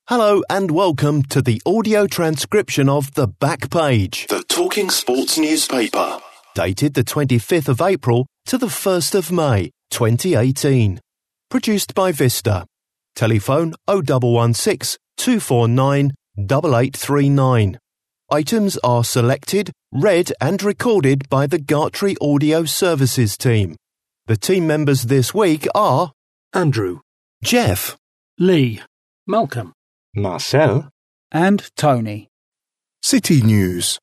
Hello and welcome to the audio transcription of The Back Page, the Talking Sports newspaper. Dated the 25th of April to the 1st of May, 2018. Produced by Vista. Telephone 0116 249 8839. Items are selected, read and recorded by the Gartree Audio Services team. The team members this week are Andrew, Jeff, Lee, Malcolm, Marcel, and Tony. City News.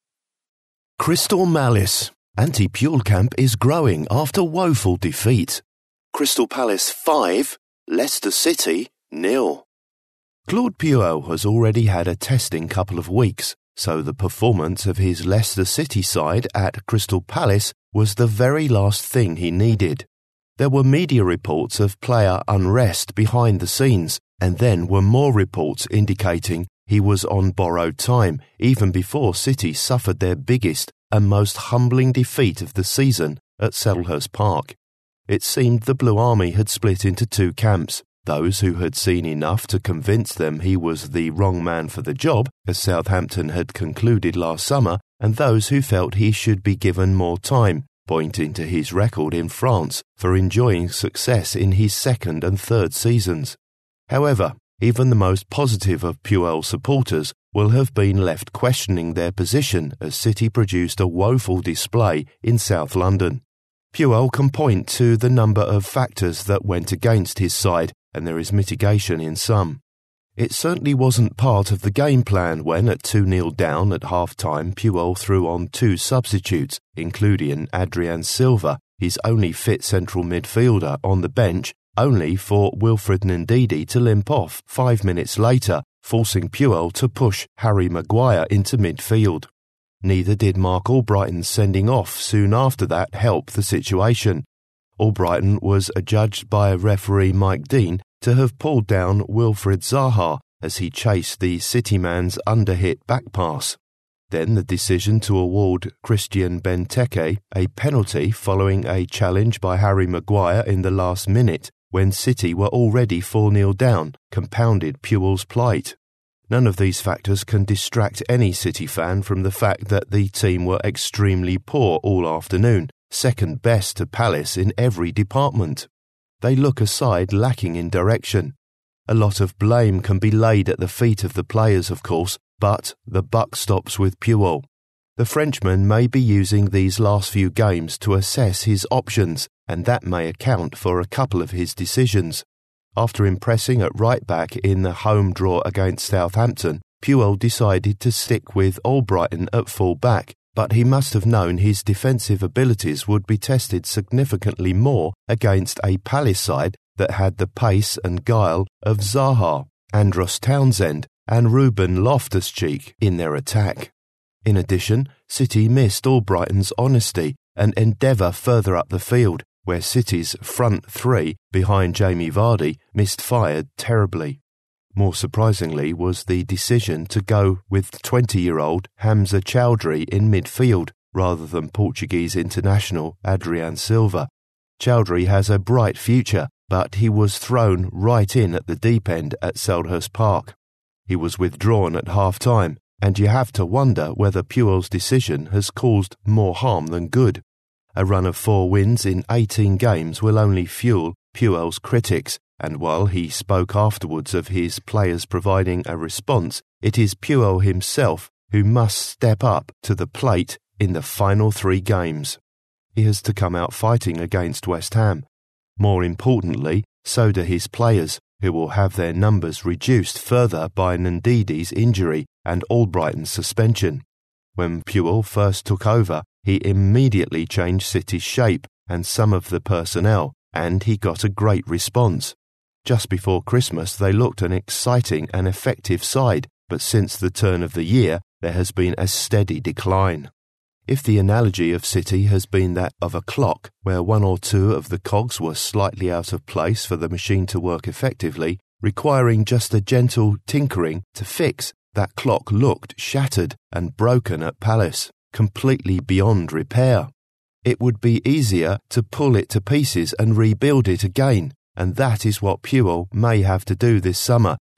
Crystal Palace. Anti-Puel camp is growing after woeful defeat. Crystal Palace 5, Leicester City 0. Claude Puel has already had a testing couple of weeks, so the performance of his Leicester City side at Crystal Palace was the very last thing he needed. There were media reports of player unrest behind the scenes, and then were more reports indicating he was on borrowed time even before City suffered their biggest and most humbling defeat of the season at Selhurst Park. It seemed the Blue Army had split into two camps, those who had seen enough to convince them he was the wrong man for the job, as Southampton had concluded last summer, and those who felt he should be given more time, pointing to his record in France for enjoying success in his second and third seasons. However, even the most positive of Puel supporters will have been left questioning their position as City produced a woeful display in South London. Puel can point to the number of factors that went against his side, and there is mitigation in some. It certainly wasn't part of the game plan when, at 2-0 down at half-time, Puel threw on two substitutes, including Adrien Silva, his only fit central midfielder, on the bench, only for Wilfred Ndidi to limp off 5 minutes later, forcing Puel to push Harry Maguire into midfield. Neither did Mark Albrighton's sending off soon after that help the situation. Albrighton was adjudged by referee Mike Dean to have pulled down Wilfried Zaha as he chased the City man's underhit back pass. Then the decision to award Christian Benteke a penalty following a challenge by Harry Maguire in the last minute when City were already 4-0 down compounded Puel's plight. None of these factors can distract any City fan from the fact that the team were extremely poor all afternoon, second best to Palace in every department. They look a side lacking in direction. A lot of blame can be laid at the feet of the players, of course, but the buck stops with Puel. The Frenchman may be using these last few games to assess his options, and that may account for a couple of his decisions. After impressing at right-back in the home draw against Southampton, Puel decided to stick with Albrighton at full-back, but he must have known his defensive abilities would be tested significantly more against a Palace side that had the pace and guile of Zaha, Andros Townsend and Ruben Loftus-Cheek in their attack. In addition, City missed Albrighton's honesty and endeavour further up the field, where City's front three, behind Jamie Vardy, misfired terribly. More surprisingly was the decision to go with 20-year-old Hamza Choudhury in midfield rather than Portuguese international Adrien Silva. Choudhury has a bright future, but he was thrown right in at the deep end at Selhurst Park. He was withdrawn at half-time, and you have to wonder whether Puel's decision has caused more harm than good. A run of 4 wins in 18 games will only fuel Puel's critics, and while he spoke afterwards of his players providing a response, it is Puel himself who must step up to the plate in the final 3 games. He has to come out fighting against West Ham. More importantly, so do his players, who will have their numbers reduced further by Ndidi's injury and Albrighton's suspension. When Puel first took over, he immediately changed City's shape and some of the personnel, and he got a great response. Just before Christmas, they looked an exciting and effective side, but since the turn of the year, there has been a steady decline. If the analogy of City has been that of a clock, where 1 or 2 of the cogs were slightly out of place for the machine to work effectively, requiring just a gentle tinkering to fix, that clock looked shattered and broken at Palace, completely beyond repair. It would be easier to pull it to pieces and rebuild it again, and that is what Puel may have to do this summer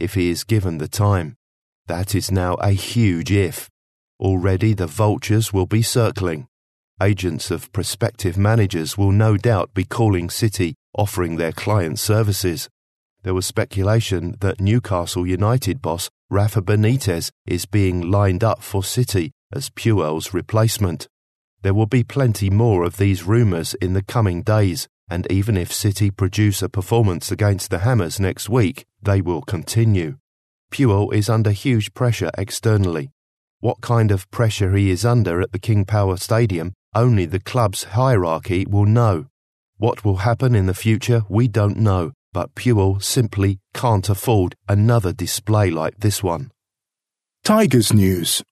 if he is given the time. That is now a huge if. Already the vultures will be circling. Agents of prospective managers will no doubt be calling City, offering their client services. There was speculation that Newcastle United boss Rafa Benitez is being lined up for City as Puel's replacement. There will be plenty more of these rumours in the coming days, and even if City produce a performance against the Hammers next week, they will continue. Puel is under huge pressure externally. What kind of pressure he is under at the King Power Stadium, only the club's hierarchy will know. What will happen in the future, we don't know, but Puel simply can't afford another display like this one. Tigers news.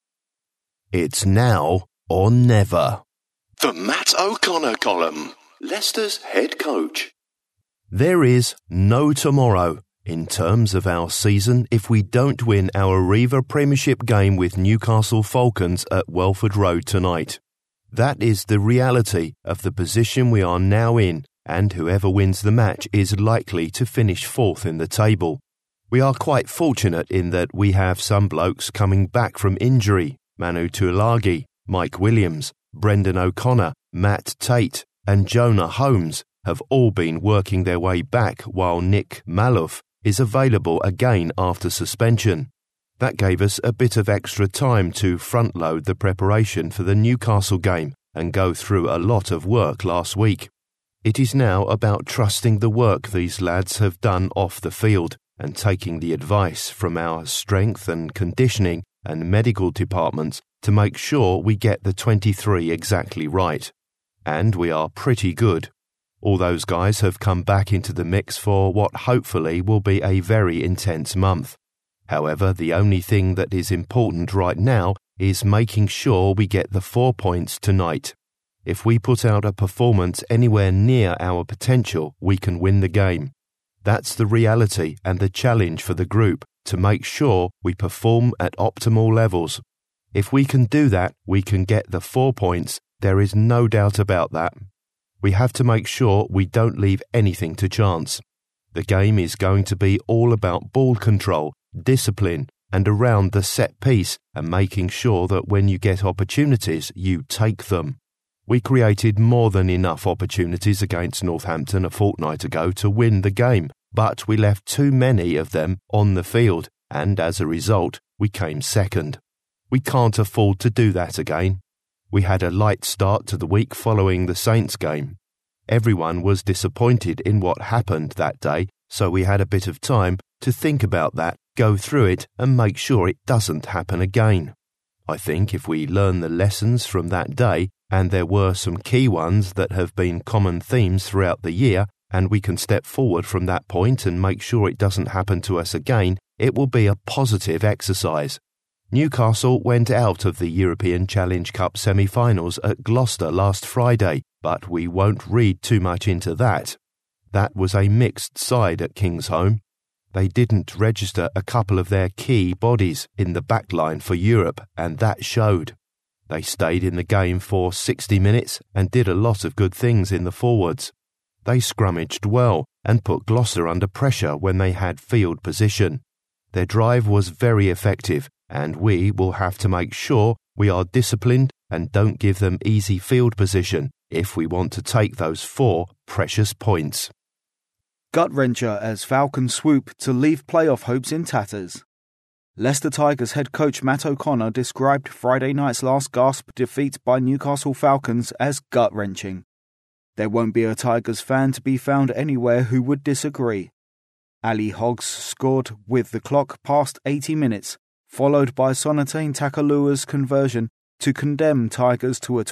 It's now or never. The Matt O'Connor column, Leicester's head coach. There is no tomorrow in terms of our season if we don't win our Arriva Premiership game with Newcastle Falcons at Welford Road tonight. That is the reality of the position we are now in, and whoever wins the match is likely to finish fourth in the table. We are quite fortunate in that we have some blokes coming back from injury: Manu Tuilagi, Mike Williams, Brendan O'Connor, Matt Tate and Jonah Holmes have all been working their way back, while Nick Malouf is available again after suspension. That gave us a bit of extra time to front-load the preparation for the Newcastle game and go through a lot of work last week. It is now about trusting the work these lads have done off the field and taking the advice from our strength and conditioning and medical departments to make sure we get the 23 exactly right. And we are pretty good. All those guys have come back into the mix for what hopefully will be a very intense month. However, the only thing that is important right now is making sure we get the 4 points tonight. If we put out a performance anywhere near our potential, we can win the game. That's the reality and the challenge for the group, to make sure we perform at optimal levels. If we can do that, we can get the 4 points. There is no doubt about that. We have to make sure we don't leave anything to chance. The game is going to be all about ball control, discipline, and around the set piece, and making sure that when you get opportunities, you take them. We created more than enough opportunities against Northampton a fortnight ago to win the game, but we left too many of them on the field, and as a result, we came second. We can't afford to do that again. We had a light start to the week following the Saints game. Everyone was disappointed in what happened that day, so we had a bit of time to think about that, go through it and make sure it doesn't happen again. I think if we learn the lessons from that day, and there were some key ones that have been common themes throughout the year, and we can step forward from that point and make sure it doesn't happen to us again, it will be a positive exercise. Newcastle went out of the European Challenge Cup semi-finals at Gloucester last Friday, but we won't read too much into that. That was a mixed side at Kingsholm. They didn't register a couple of their key bodies in the backline for Europe, and that showed. They stayed in the game for 60 minutes and did a lot of good things in the forwards. They scrummaged well and put Gloucester under pressure when they had field position. Their drive was very effective, and we will have to make sure we are disciplined and don't give them easy field position if we want to take those 4 precious points. Gut-wrencher as Falcons swoop to leave playoff hopes in tatters. Leicester Tigers head coach Matt O'Connor described Friday night's last-gasp defeat by Newcastle Falcons as gut-wrenching. There won't be a Tigers fan to be found anywhere who would disagree. Ali Hoggs scored with the clock past 80 minutes, followed by Sonatane Takalua's conversion to condemn Tigers to a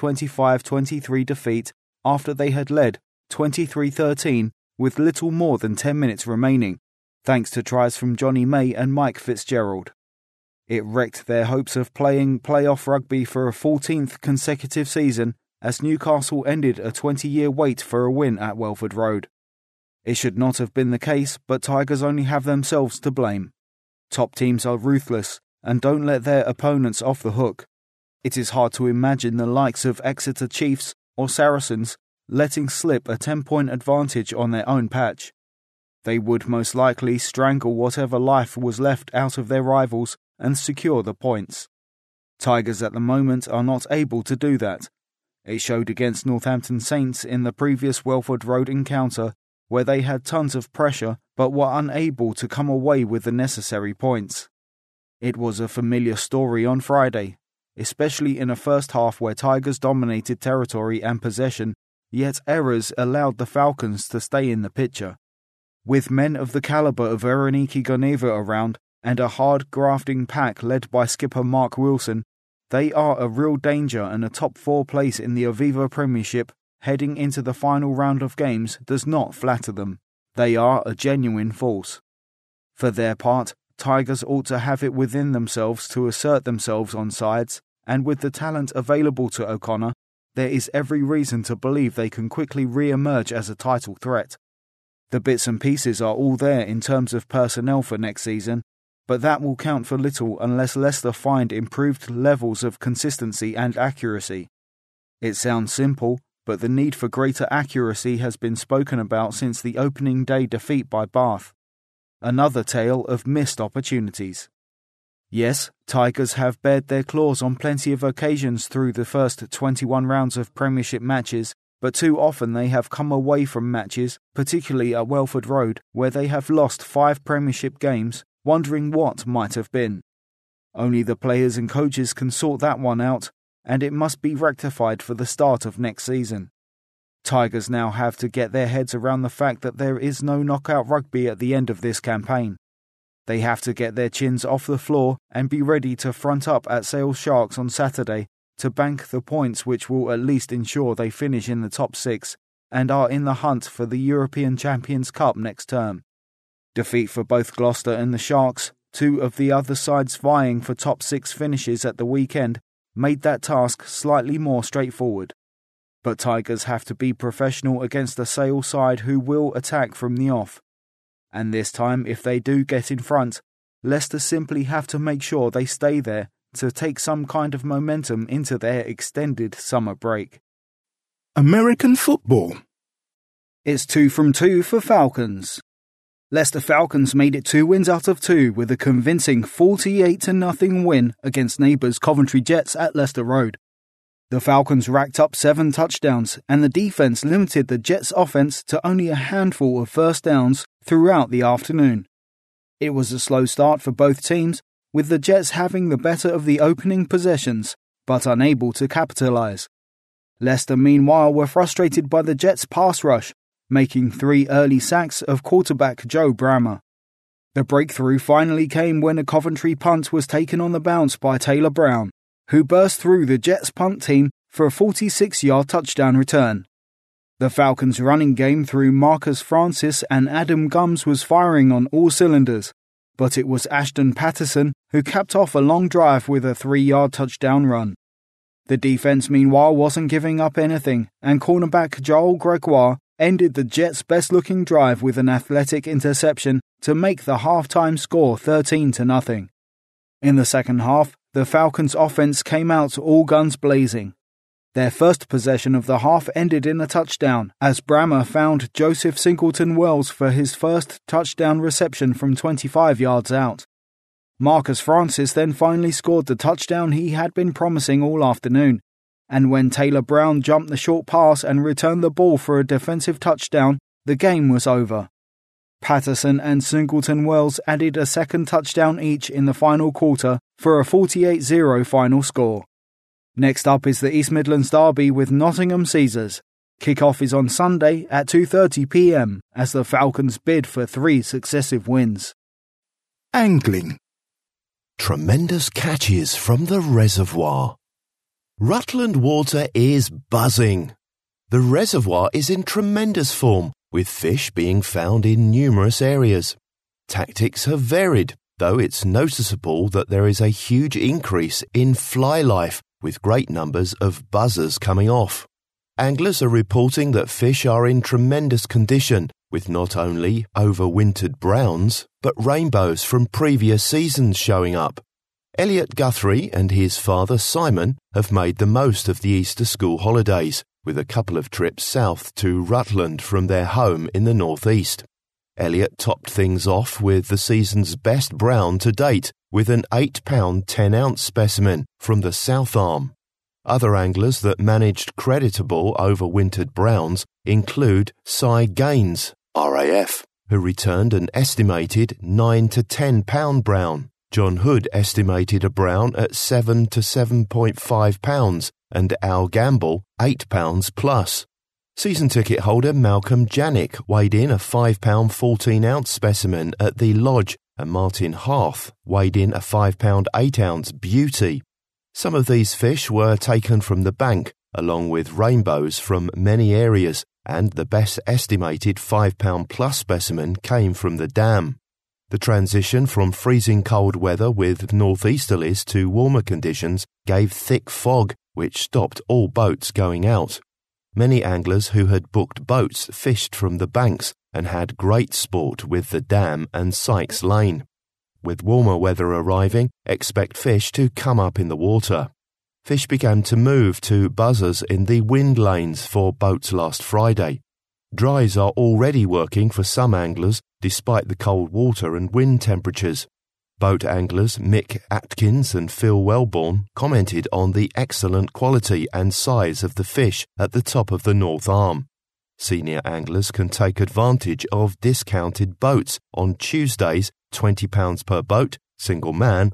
25-23 defeat after they had led 23-13 with little more than 10 minutes remaining, thanks to tries from Johnny May and Mike Fitzgerald. It wrecked their hopes of playing playoff rugby for a 14th consecutive season as Newcastle ended a 20-year wait for a win at Welford Road. It should not have been the case, but Tigers only have themselves to blame. Top teams are ruthless and don't let their opponents off the hook. It is hard to imagine the likes of Exeter Chiefs or Saracens letting slip a 10-point advantage on their own patch. They would most likely strangle whatever life was left out of their rivals and secure the points. Tigers at the moment are not able to do that. It showed against Northampton Saints in the previous Welford Road encounter, where they had tons of pressure but were unable to come away with the necessary points. It was a familiar story on Friday, especially in a first half where Tigers dominated territory and possession, yet errors allowed the Falcons to stay in the picture. With men of the calibre of Ereniki Goneva around and a hard grafting pack led by skipper Mark Wilson, they are a real danger, and a top 4 place in the Aviva Premiership heading into the final round of games does not flatter them. They are a genuine force. For their part, Tigers ought to have it within themselves to assert themselves on sides, and with the talent available to O'Connor, there is every reason to believe they can quickly re-emerge as a title threat. The bits and pieces are all there in terms of personnel for next season, but that will count for little unless Leicester find improved levels of consistency and accuracy. It sounds simple, but the need for greater accuracy has been spoken about since the opening day defeat by Bath. Another tale of missed opportunities. Yes, Tigers have bared their claws on plenty of occasions through the first 21 rounds of Premiership matches, but too often they have come away from matches, particularly at Welford Road, where they have lost 5 Premiership games, wondering what might have been. Only the players and coaches can sort that one out, and it must be rectified for the start of next season. Tigers now have to get their heads around the fact that there is no knockout rugby at the end of this campaign. They have to get their chins off the floor and be ready to front up at Sales Sharks on Saturday to bank the points which will at least ensure they finish in the top 6 and are in the hunt for the European Champions Cup next term. Defeat for both Gloucester and the Sharks, 2 of the other sides vying for top 6 finishes at the weekend, made that task slightly more straightforward. But Tigers have to be professional against a Sale side who will attack from the off. And this time, if they do get in front, Leicester simply have to make sure they stay there to take some kind of momentum into their extended summer break. American football. It's 2 from 2 for Falcons. Leicester Falcons made it 2 wins out of 2 with a convincing 48-0 win against neighbours Coventry Jets at Leicester Road. The Falcons racked up 7 touchdowns, and the defence limited the Jets' offence to only a handful of first downs throughout the afternoon. It was a slow start for both teams, with the Jets having the better of the opening possessions, but unable to capitalise. Leicester, meanwhile, were frustrated by the Jets' pass rush, making 3 early sacks of quarterback Joe Brammer. The breakthrough finally came when a Coventry punt was taken on the bounce by Taylor Brown, who burst through the Jets' punt team for a 46-yard touchdown return. The Falcons' running game through Marcus Francis and Adam Gums was firing on all cylinders, but it was Ashton Patterson who capped off a long drive with a 3-yard touchdown run. The defense, meanwhile, wasn't giving up anything, and cornerback Joel Gregoire ended the Jets' best-looking drive with an athletic interception to make the halftime score 13-0. In the second half, the Falcons' offense came out all guns blazing. Their first possession of the half ended in a touchdown as Brammer found Joseph Singleton-Wells for his first touchdown reception from 25 yards out. Marcus Francis then finally scored the touchdown he had been promising all afternoon, and when Taylor Brown jumped the short pass and returned the ball for a defensive touchdown, the game was over. Patterson and Singleton-Wells added a second touchdown each in the final quarter for a 48-0 final score. Next up is the East Midlands Derby with Nottingham Caesars. Kick-off is on Sunday at 2:30 p.m. as the Falcons bid for 3 successive wins. Angling. Tremendous catches from the reservoir. Rutland Water is buzzing. The reservoir is in tremendous form, with fish being found in numerous areas. Tactics have varied, though it's noticeable that there is a huge increase in fly life, with great numbers of buzzers coming off. Anglers are reporting that fish are in tremendous condition, with not only overwintered browns, but rainbows from previous seasons showing up. Elliot Guthrie and his father Simon have made the most of the Easter school holidays, with a couple of trips south to Rutland from their home in the northeast. Elliott topped things off with the season's best brown to date, with an £8 10-ounce specimen from the South Arm. Other anglers that managed creditable overwintered browns include Cy Gaines, RAF, who returned an estimated £9 to £10 brown. John Hood estimated a brown at £7 to £7.5 and Al Gamble £8 plus. Season ticket holder Malcolm Janik weighed in a £5 14-ounce specimen at the Lodge, and Martin Harth weighed in a £5 8-ounce beauty. Some of these fish were taken from the bank, along with rainbows from many areas, and the best estimated £5 plus specimen came from the dam. The transition from freezing cold weather with northeasterlies to warmer conditions gave thick fog, which stopped all boats going out. Many anglers who had booked boats fished from the banks and had great sport with the dam and Sykes Lane. With warmer weather arriving, expect fish to come up in the water. Fish began to move to buzzers in the wind lanes for boats last Friday. Dries are already working for some anglers despite the cold water and wind temperatures. Boat anglers Mick Atkins and Phil Wellborn commented on the excellent quality and size of the fish at the top of the North Arm. Senior anglers can take advantage of discounted boats on Tuesdays, £20 per boat, single man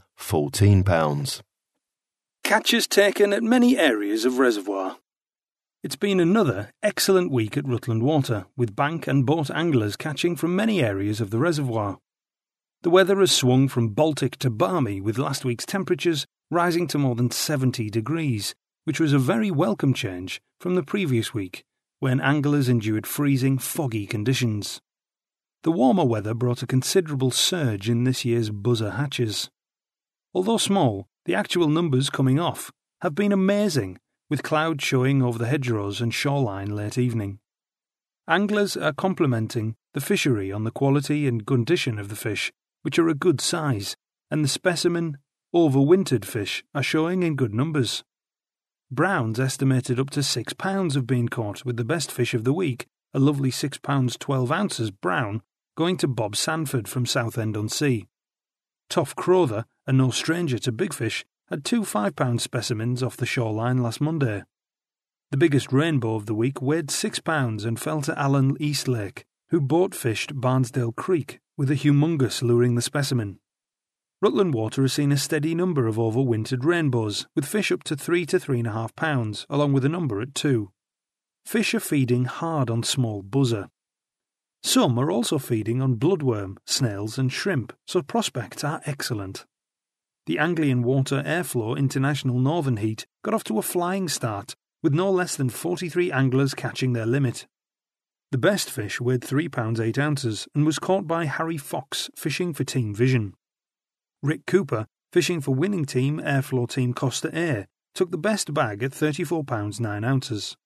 £14. Catches taken at many areas of reservoir. It's been another excellent week at Rutland Water, with bank and boat anglers catching from many areas of the reservoir. The weather has swung from Baltic to balmy, with last week's temperatures rising to more than 70 degrees, which was a very welcome change from the previous week, when anglers endured freezing, foggy conditions. The warmer weather brought a considerable surge in this year's buzzer hatches. Although small, the actual numbers coming off have been amazing, with clouds showing over the hedgerows and shoreline late evening. Anglers are complimenting the fishery on the quality and condition of the fish, which are a good size, and the specimen, overwintered fish are showing in good numbers. Browns estimated up to £6 have been caught, with the best fish of the week, a lovely £6 12 ounces brown, going to Bob Sanford from Southend-on-Sea. Toff Crowther, a no stranger to big fish, had two £5 specimens off the shoreline last Monday. The biggest rainbow of the week weighed £6 and fell to Alan Eastlake, who boat fished Barnsdale Creek, with a humongous luring the specimen. Rutland Water has seen a steady number of overwintered rainbows, with fish up to £3 to £3.5, along with a number at 2. Fish are feeding hard on small buzzer. Some are also feeding on bloodworm, snails and shrimp, so prospects are excellent. The Anglian Water Airflow International Northern Heat got off to a flying start, with no less than 43 anglers catching their limit. The best fish weighed £3 8 ounces and was caught by Harry Fox fishing for Team Vision. Rick Cooper, fishing for winning team Airflow Team Costa Air, took the best bag at £34 9 ounces.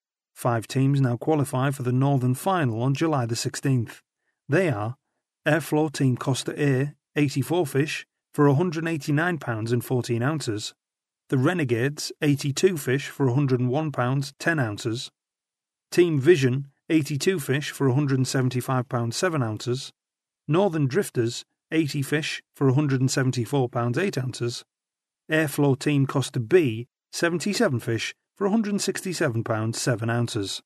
5 teams now qualify for the Northern Final on July the 16th. They are Airflow Team Costa Air, 84 fish, for £189 and 14 ounces, the Renegades, 82 fish for £101 10 ounces, Team Vision, 82 fish for £175 7 ounces, Northern Drifters, 80 fish for £174 8 ounces, Airflow Team Costa B, 77 fish for £167 7 ounces.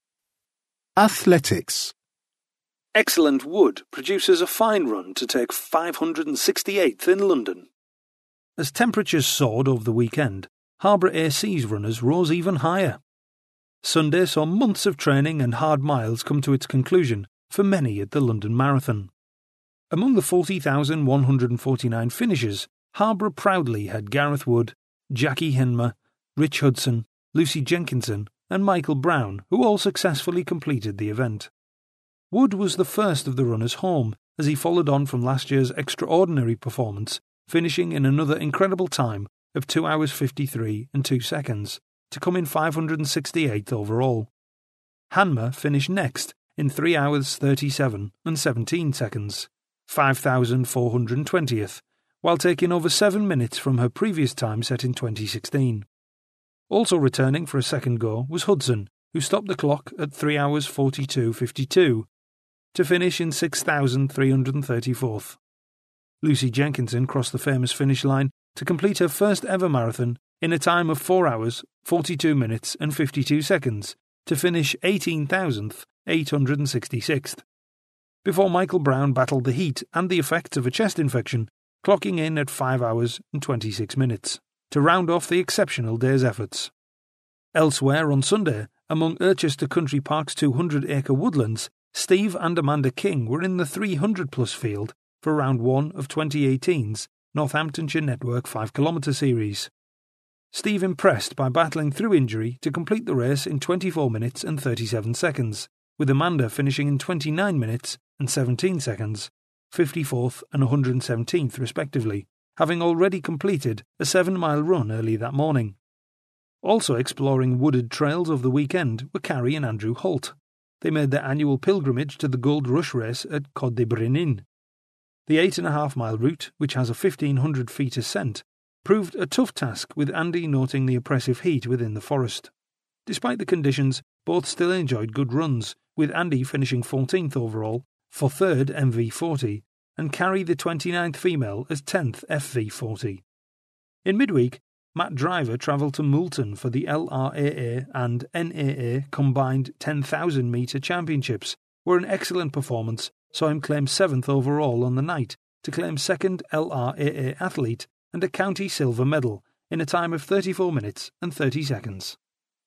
Athletics. Excellent Wood produces a fine run to take 568th in London. As temperatures soared over the weekend, Harbour AC's runners rose even higher. Sunday saw months of training and hard miles come to its conclusion for many at the London Marathon. Among the 40,149 finishers, Harbour proudly had Gareth Wood, Jackie Henmer, Rich Hudson, Lucy Jenkinson and Michael Brown, who all successfully completed the event. Wood was the first of the runners home, as he followed on from last year's extraordinary performance, finishing in another incredible time of 2 hours 53 and 2 seconds, to come in 568th overall. Hanmer finished next in 3 hours 37 and 17 seconds, 5,420th, while taking over 7 minutes from her previous time set in 2016. Also returning for a second go was Hudson, who stopped the clock at 3 hours 42.52, to finish in 6,334th. Lucy Jenkinson crossed the famous finish line to complete her first ever marathon in a time of 4 hours, 42 minutes and 52 seconds to finish 18,866th. Before Michael Brown battled the heat and the effects of a chest infection, clocking in at 5 hours and 26 minutes to round off the exceptional day's efforts. Elsewhere on Sunday, among Irchester Country Park's 200-acre woodlands, Steve and Amanda King were in the 300-plus field for round 1 of 2018's Northamptonshire Network 5-kilometre series. Steve impressed by battling through injury to complete the race in 24 minutes and 37 seconds, with Amanda finishing in 29 minutes and 17 seconds, 54th and 117th respectively, having already completed a 7-mile run early that morning. Also exploring wooded trails of the weekend were Carrie and Andrew Holt. They made their annual pilgrimage to the Gold Rush race at Cod de Brenin. The 8.5-mile route, which has a 1,500 feet ascent, proved a tough task, with Andy noting the oppressive heat within the forest. Despite the conditions, both still enjoyed good runs, with Andy finishing 14th overall for 3rd MV40 and Carrie the 29th female as 10th FV40. In midweek, Matt Driver travelled to Moulton for the LRAA and NAA combined 10,000-metre championships, where an excellent performance saw him claim 7th overall on the night to claim 2nd LRAA athlete and a county silver medal in a time of 34 minutes and 30 seconds.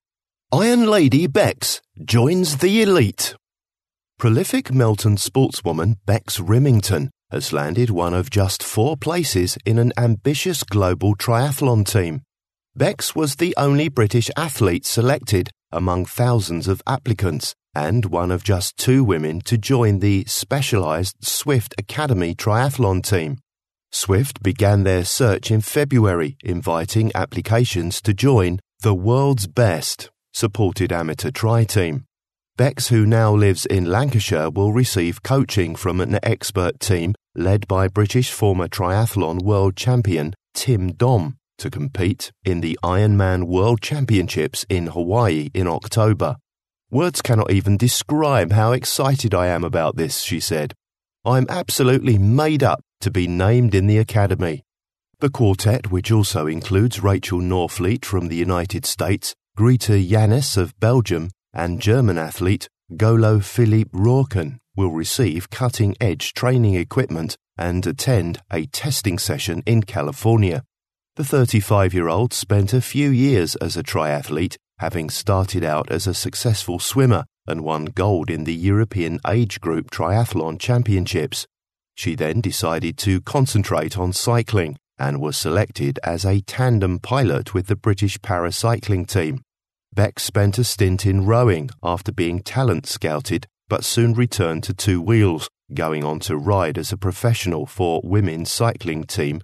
Iron Lady Bex joins the elite. Prolific Melton sportswoman Bex Rimington has landed one of just 4 places in an ambitious global triathlon team. Bex was the only British athlete selected among thousands of applicants and one of just 2 women to join the specialised Swift Academy triathlon team. Swift began their search in February, inviting applications to join the world's best supported amateur tri-team. Bex, who now lives in Lancashire, will receive coaching from an expert team led by British former triathlon world champion Tim Dom to compete in the Ironman World Championships in Hawaii in October. Words cannot even describe how excited I am about this, she said. I'm absolutely made up to be named in the academy. The quartet, which also includes Rachel Norfleet from the United States, Greta Yanis of Belgium, and German athlete Golo Philippe Rourken, will receive cutting-edge training equipment and attend a testing session in California. The 35-year-old spent a few years as a triathlete, having started out as a successful swimmer and won gold in the European Age Group Triathlon Championships. She then decided to concentrate on cycling and was selected as a tandem pilot with the British Paracycling team. Beck spent a stint in rowing after being talent scouted, but soon returned to 2 wheels, going on to ride as a professional for women's cycling team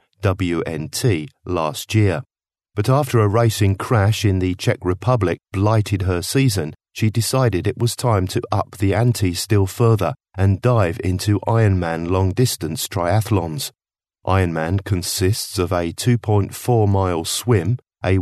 WNT last year. But after a racing crash in the Czech Republic blighted her season, she decided it was time to up the ante still further and dive into Ironman long-distance triathlons. Ironman consists of a 2.4-mile swim, a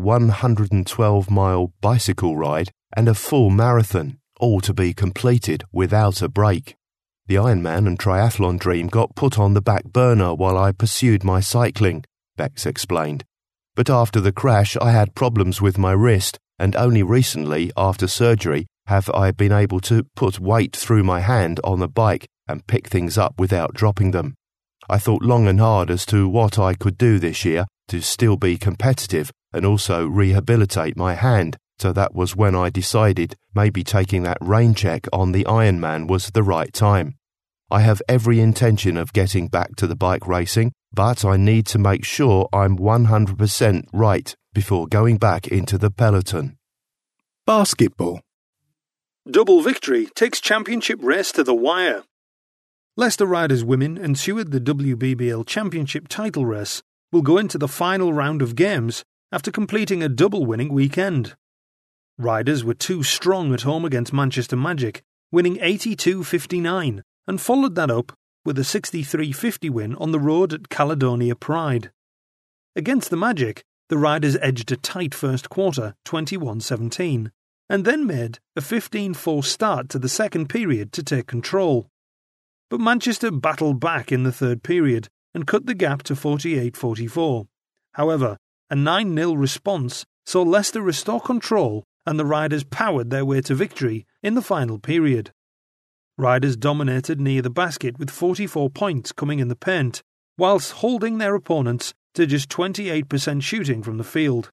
112-mile bicycle ride, and a full marathon, all to be completed without a break. The Ironman and triathlon dream got put on the back burner while I pursued my cycling, Bex explained. But after the crash, I had problems with my wrist, and only recently, after surgery, have I been able to put weight through my hand on the bike and pick things up without dropping them. I thought long and hard as to what I could do this year to still be competitive and also rehabilitate my hand, so that was when I decided maybe taking that rain check on the Ironman was the right time. I have every intention of getting back to the bike racing, but I need to make sure I'm 100% right before going back into the peloton. Basketball. Double victory takes championship race to the wire. Leicester Riders women ensured the WBBL Championship title race will go into the final round of games after completing a double-winning weekend. Riders were too strong at home against Manchester Magic, winning 82-59, and followed that up with a 63-50 win on the road at Caledonia Pride. Against the Magic, the Riders edged a tight first quarter, 21-17, and then made a 15-4 start to the second period to take control. but Manchester battled back in the third period and cut the gap to 48-44. However, a 9-0 response saw Leicester restore control and the Riders powered their way to victory in the final period. Riders dominated near the basket with 44 points coming in the paint, whilst holding their opponents to just 28% shooting from the field.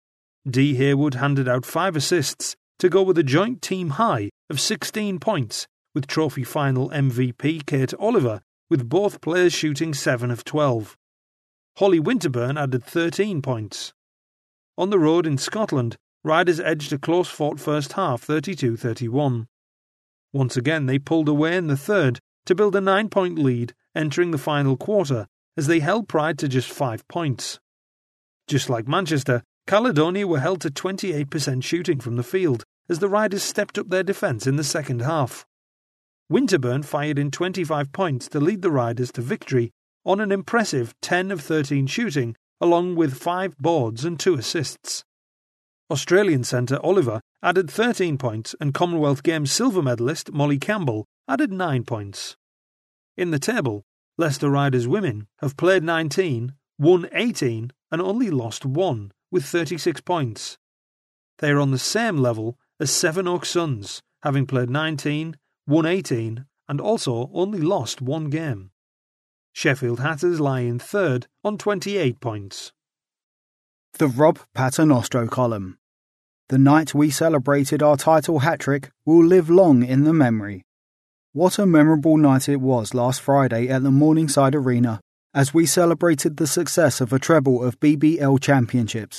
D. Haywood handed out 5 assists to go with a joint team high of 16 points, with trophy final MVP Kate Oliver with both players shooting 7 of 12. Holly Winterburn added 13 points. On the road in Scotland, Riders edged a close-fought first half 32-31. Once again they pulled away in the third to build a 9-point lead entering the final quarter as they held Pride to just 5 points. Just like Manchester, Caledonia were held to 28% shooting from the field as the Riders stepped up their defence in the second half. Winterburn fired in 25 points to lead the Riders to victory on an impressive 10 of 13 shooting, along with 5 boards and 2 assists. Australian centre Oliver added 13 points and Commonwealth Games silver medalist Molly Campbell added 9 points. In the table, Leicester Riders women have played 19, won 18 and only lost 1 with 36 points. They are on the same level as Sevenoaks Suns, having played 19, won 18 and also only lost 1 game. Sheffield Hatters lie in third on 28 points. The Rob Paternostro column. The night we celebrated our title hat-trick will live long in the memory. What a memorable night it was last Friday at the Morningside Arena as we celebrated the success of a treble of BBL championships.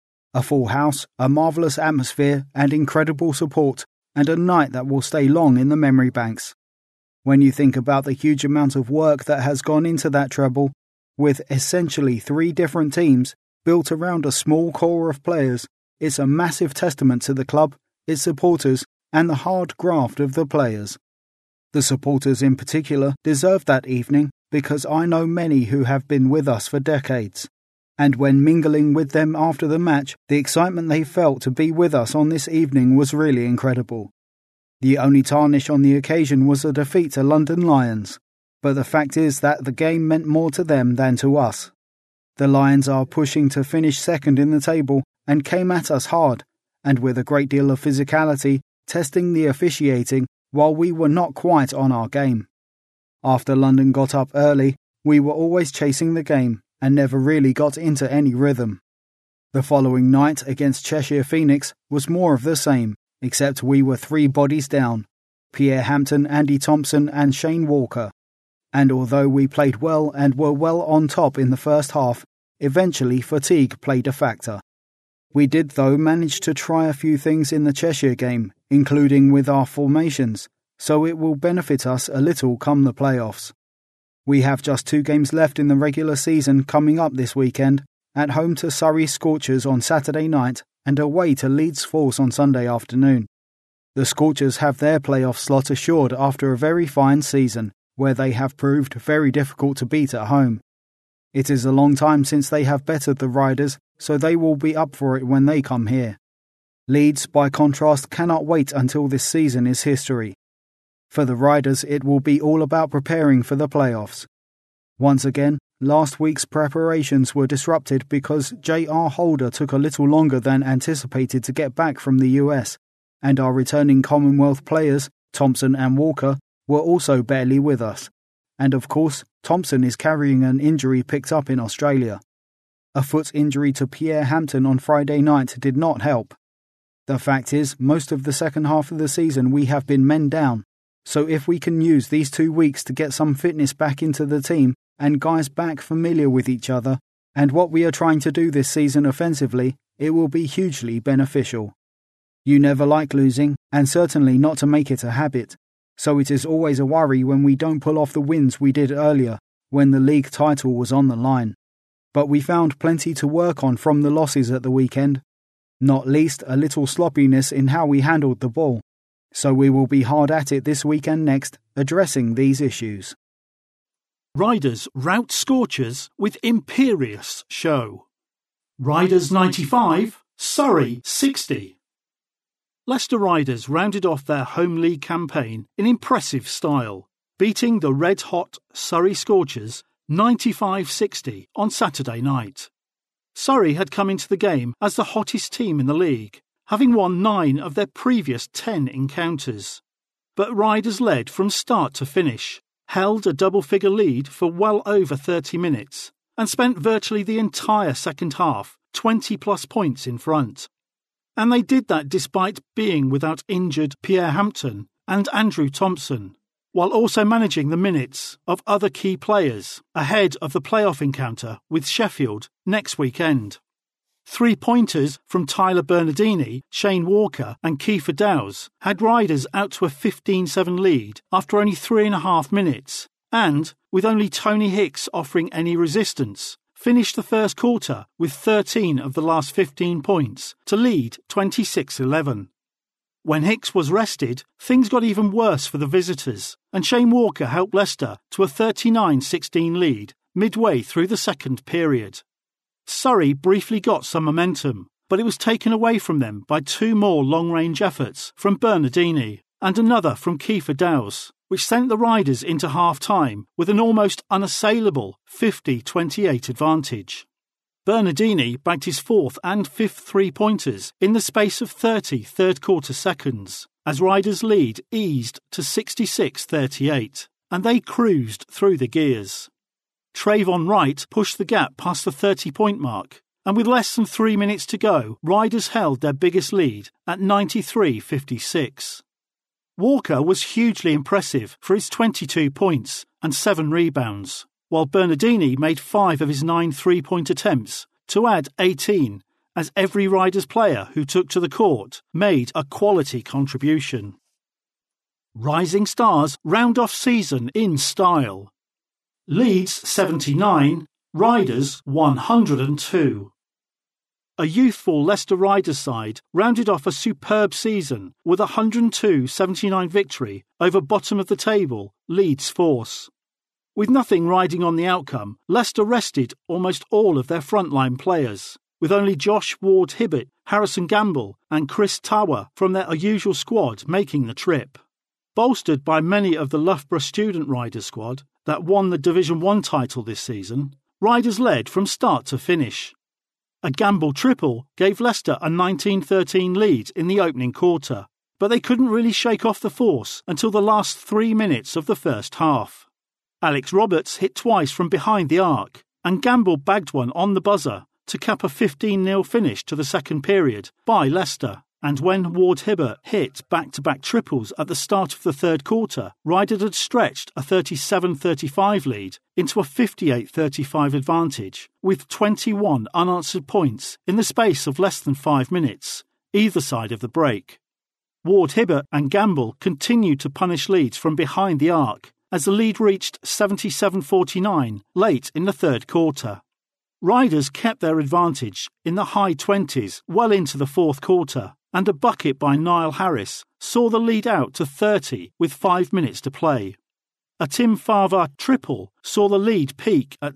A full house, a marvellous atmosphere and incredible support, and a night that will stay long in the memory banks. When you think about the huge amount of work that has gone into that treble, with essentially 3 different teams built around a small core of players, it's a massive testament to the club, its supporters, and the hard graft of the players. The supporters in particular deserve that evening because I know many who have been with us for decades. And when mingling with them after the match, the excitement they felt to be with us on this evening was really incredible. The only tarnish on the occasion was a defeat to London Lions, but the fact is that the game meant more to them than to us. The Lions are pushing to finish second in the table and came at us hard, and with a great deal of physicality, testing the officiating while we were not quite on our game. After London got up early, we were always chasing the game and never really got into any rhythm. The following night against Cheshire Phoenix was more of the same, except we were 3 bodies down, Pierre Hampton, Andy Thompson and Shane Walker. And although we played well and were well on top in the first half, eventually fatigue played a factor. We did though manage to try a few things in the Cheshire game, including with our formations, so it will benefit us a little come the playoffs. We have just 2 games left in the regular season coming up this weekend, at home to Surrey Scorchers on Saturday night and away to Leeds Force on Sunday afternoon. The Scorchers have their playoff slot assured after a very fine season, where they have proved very difficult to beat at home. It is a long time since they have bettered the Riders, so they will be up for it when they come here. Leeds, by contrast, cannot wait until this season is history. For the Riders, it will be all about preparing for the playoffs. Once again, last week's preparations were disrupted because J.R. Holder took a little longer than anticipated to get back from the US, and our returning Commonwealth players, Thompson and Walker, were also barely with us. And of course, Thompson is carrying an injury picked up in Australia. A foot injury to Pierre Hampton on Friday night did not help. The fact is, most of the second half of the season we have been men down, so if we can use these 2 weeks to get some fitness back into the team and guys back familiar with each other and what we are trying to do this season offensively, it will be hugely beneficial. You never like losing, and certainly not to make it a habit, so it is always a worry when we don't pull off the wins we did earlier, when the league title was on the line. But we found plenty to work on from the losses at the weekend, not least a little sloppiness in how we handled the ball. So we will be hard at it this week and next, addressing these issues. Riders rout Scorchers with imperious show. Riders 95, Surrey 60. Leicester Riders rounded off their home league campaign in impressive style, beating the red-hot Surrey Scorchers 95-60 on Saturday night. Surrey had come into the game as the hottest team in the league, having won 9 of their previous 10 encounters. But Riders led from start to finish, held a double-figure lead for well over 30 minutes, and spent virtually the entire second half 20-plus points in front. And they did that despite being without injured Pierre Hampton and Andrew Thompson, while also managing the minutes of other key players ahead of the playoff encounter with Sheffield next weekend. 3-pointers from Tyler Bernardini, Shane Walker and Kiefer Dowse had Riders out to a 15-7 lead after only 3.5 minutes and, with only Tony Hicks offering any resistance, finished the first quarter with 13 of the last 15 points to lead 26-11. When Hicks was rested, things got even worse for the visitors, and Shane Walker helped Leicester to a 39-16 lead midway through the second period. Surrey briefly got some momentum, but it was taken away from them by 2 more long-range efforts from Bernardini and another from Kiefer Dowse, which sent the Riders into half-time with an almost unassailable 50-28 advantage. Bernardini bagged his 4th and 5th 3-pointers in the space of 30 third-quarter seconds, as Riders' lead eased to 66-38, and they cruised through the gears. Trayvon Wright pushed the gap past the 30-point mark, and with less than 3 minutes to go, Riders held their biggest lead at 93-56. Walker was hugely impressive for his 22 points and 7 rebounds, while Bernardini made 5 of his 9 3-point attempts to add 18, as every Riders player who took to the court made a quality contribution. Rising stars round off season in style. Leeds 79, Riders 102. A youthful Leicester Riders side rounded off a superb season with a 102-79 victory over bottom-of-the-table Leeds Force. With nothing riding on the outcome, Leicester rested almost all of their frontline players, with only Josh Ward-Hibbett, Harrison Gamble and Chris Tawa from their usual squad making the trip. Bolstered by many of the Loughborough Student Riders squad that won the Division 1 title this season, Riders led from start to finish. A Gamble triple gave Leicester a 19-13 lead in the opening quarter, but they couldn't really shake off the force until the last 3 minutes of the first half. Alex Roberts hit twice from behind the arc, and Gamble bagged one on the buzzer to cap a 15-0 finish to the second period by Leicester. And when Ward-Hibbett hit back-to-back triples at the start of the third quarter, Riders had stretched a 37-35 lead into a 58-35 advantage, with 21 unanswered points in the space of less than 5 minutes, either side of the break. Ward-Hibbett and Gamble continued to punish leads from behind the arc, as the lead reached 77-49 late in the third quarter. Riders kept their advantage in the high 20s well into the fourth quarter, and a bucket by Niall Harris saw the lead out to 30 with 5 minutes to play. A Tim Farvar triple saw the lead peak at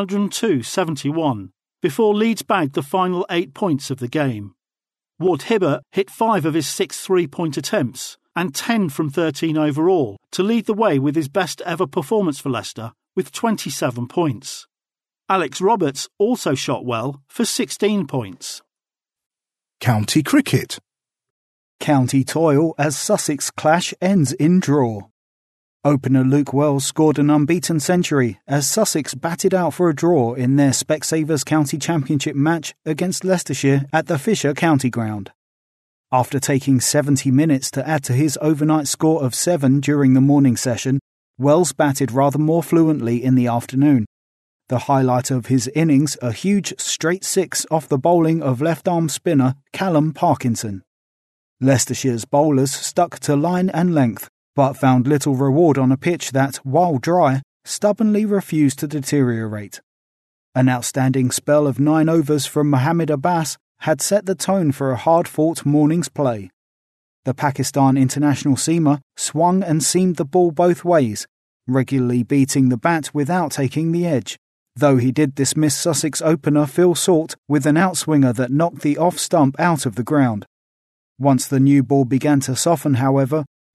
102-71, before Leeds bagged the final 8 points of the game. Ward-Hibbett hit 5 of his 6 3-point attempts, and 10 from 13 overall, to lead the way with his best ever performance for Leicester, with 27 points. Alex Roberts also shot well for 16 points. County cricket. County toil as Sussex clash ends in draw. Opener Luke Wells scored an unbeaten century as Sussex batted out for a draw in their Specsavers County Championship match against Leicestershire at the Fisher County Ground. After taking 70 minutes to add to his overnight score of 7 during the morning session, Wells batted rather more fluently in the afternoon. The highlight of his innings, a huge straight 6 off the bowling of left-arm spinner Callum Parkinson. Leicestershire's bowlers stuck to line and length, but found little reward on a pitch that, while dry, stubbornly refused to deteriorate. An outstanding spell of 9 overs from Mohammad Abbas had set the tone for a hard-fought morning's play. The Pakistan international seamer swung and seamed the ball both ways, regularly beating the bat without taking the edge, though he did dismiss Sussex opener Phil Salt with an outswinger that knocked the off stump out of the ground. Once the new ball began to soften, however,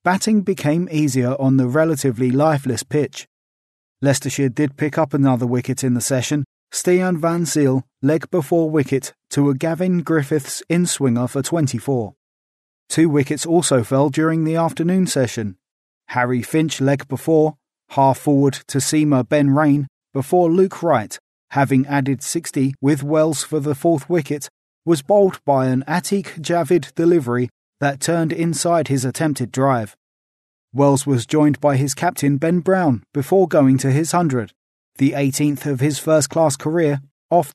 batting became easier on the relatively lifeless pitch. Leicestershire did pick up another wicket in the session. Stiaan van Zyl leg before wicket to a Gavin Griffiths in-swinger for 24. 2 wickets also fell during the afternoon session. Harry Finch leg before, half forward to seamer Ben Raine, before Luke Wright, having added 60 with Wells for the 4th wicket, was bowled by an Atiq Javid delivery that turned inside his attempted drive. Wells was joined by his captain Ben Brown before going to his 100, the 18th of his first-class career, off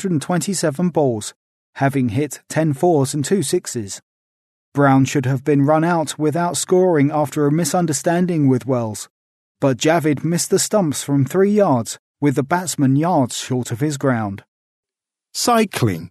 227 balls, having hit 10 fours and 2 sixes. Brown should have been run out without scoring after a misunderstanding with Wells, but Javid missed the stumps from 3 yards, with the batsman yards short of his ground. Cycling.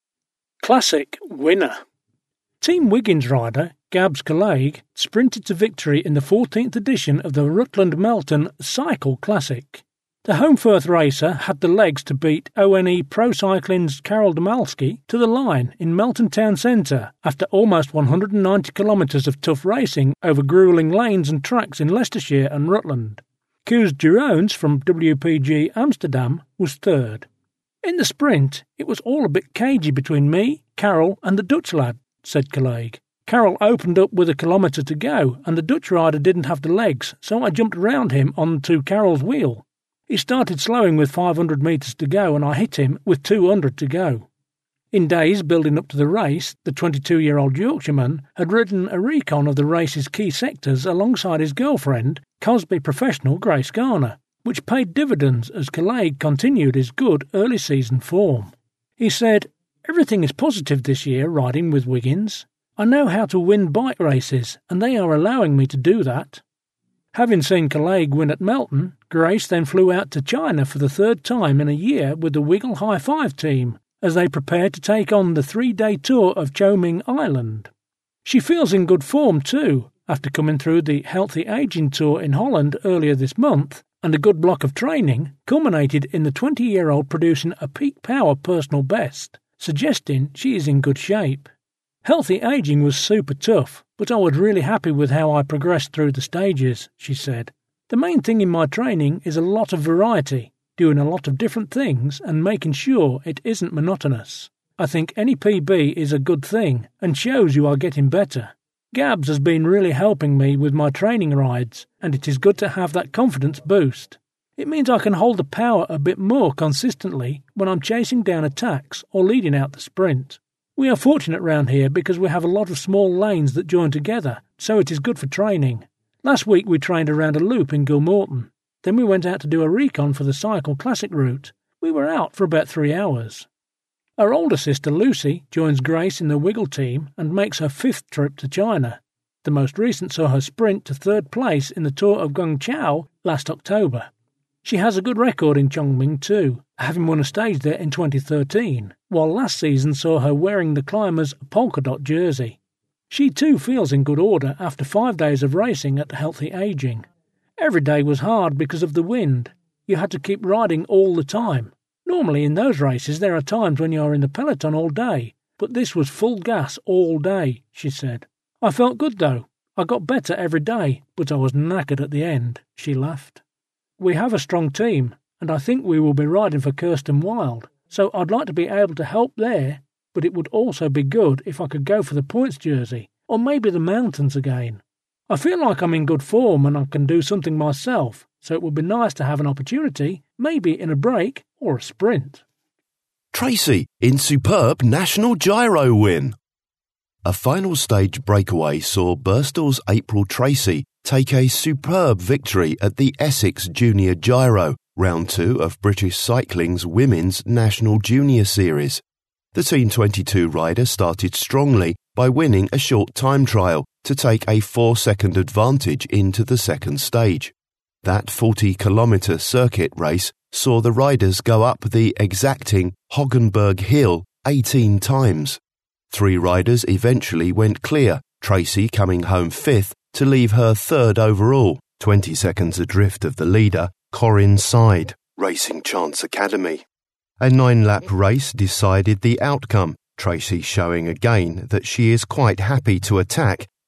Classic winner. Team Wiggins rider Gabs Calaig sprinted to victory in the 14th edition of the Rutland Melton Cycle Classic. The Home Firth racer had the legs to beat ONE Pro Cycling's Carol Damalski to the line in Melton Town Centre after almost 190 kilometres of tough racing over gruelling lanes and tracks in Leicestershire and Rutland. Koos Duroons from WPG Amsterdam was third. In the sprint, it was all a bit cagey between me, Carol and the Dutch lad, said Calaig. Carol opened up with a kilometre to go and the Dutch rider didn't have the legs, so I jumped around him onto Carol's wheel. He started slowing with 500 metres to go and I hit him with 200 to go. In days building up to the race, the 22-year-old Yorkshireman had ridden a recon of the race's key sectors alongside his girlfriend, Cosby professional Grace Garner, which paid dividends as Calaig continued his good early season form. He said, "Everything is positive this year riding with Wiggins. I know how to win bike races and they are allowing me to do that." Having seen Calaig win at Melton, Grace then flew out to China for the 3rd time in a year with the Wiggle High Five team as they prepared to take on the 3-day tour of Choming Island. She feels in good form too, after coming through the Healthy Aging Tour in Holland earlier this month, and a good block of training culminated in the 20-year-old producing a peak power personal best, suggesting she is in good shape. Healthy aging was super tough, but I was really happy with how I progressed through the stages, she said. The main thing in my training is a lot of variety, doing a lot of different things and making sure it isn't monotonous. I think any PB is a good thing and shows you are getting better. Gabs has been really helping me with my training rides, and it is good to have that confidence boost. It means I can hold the power a bit more consistently when I'm chasing down attacks or leading out the sprint. We are fortunate round here because we have a lot of small lanes that join together, so it is good for training. Last week we trained around a loop in Gilmorton. Then we went out to do a recon for the Cycle Classic route. We were out for about 3 hours. Her older sister Lucy joins Grace in the Wiggle team and makes her 5th trip to China. The most recent saw her sprint to 3rd place in the Tour of Guangzhou last October. She has a good record in Chongming too, having won a stage there in 2013, while last season saw her wearing the climber's polka dot jersey. She too feels in good order after 5 days of racing at Healthy Aging. Every day was hard because of the wind. You had to keep riding all the time. Normally in those races there are times when you are in the peloton all day, but this was full gas all day, she said. I felt good though. I got better every day, but I was knackered at the end, she laughed. We have a strong team, and I think we will be riding for Kirsten Wild, so I'd like to be able to help there, but it would also be good if I could go for the points jersey, or maybe the mountains again. I feel like I'm in good form and I can do something myself, so it would be nice to have an opportunity, maybe in a break or a sprint. Tracy in superb National Gyro win. A final stage breakaway saw Birstall's April Tracy take a superb victory at the Essex Junior Gyro, round 2 of British Cycling's Women's National Junior Series. The Team 22 rider started strongly by winning a short time trial to take a 4-second advantage into the second stage. That 40-kilometre circuit race saw the riders go up the exacting Hoggenberg Hill 18 times. 3 riders eventually went clear, Tracy coming home 5th to leave her 3rd overall, 20 seconds adrift of the leader, Corinne Side, Racing Chance Academy. A 9-lap race decided the outcome, Tracy showing again that she is quite happy to attack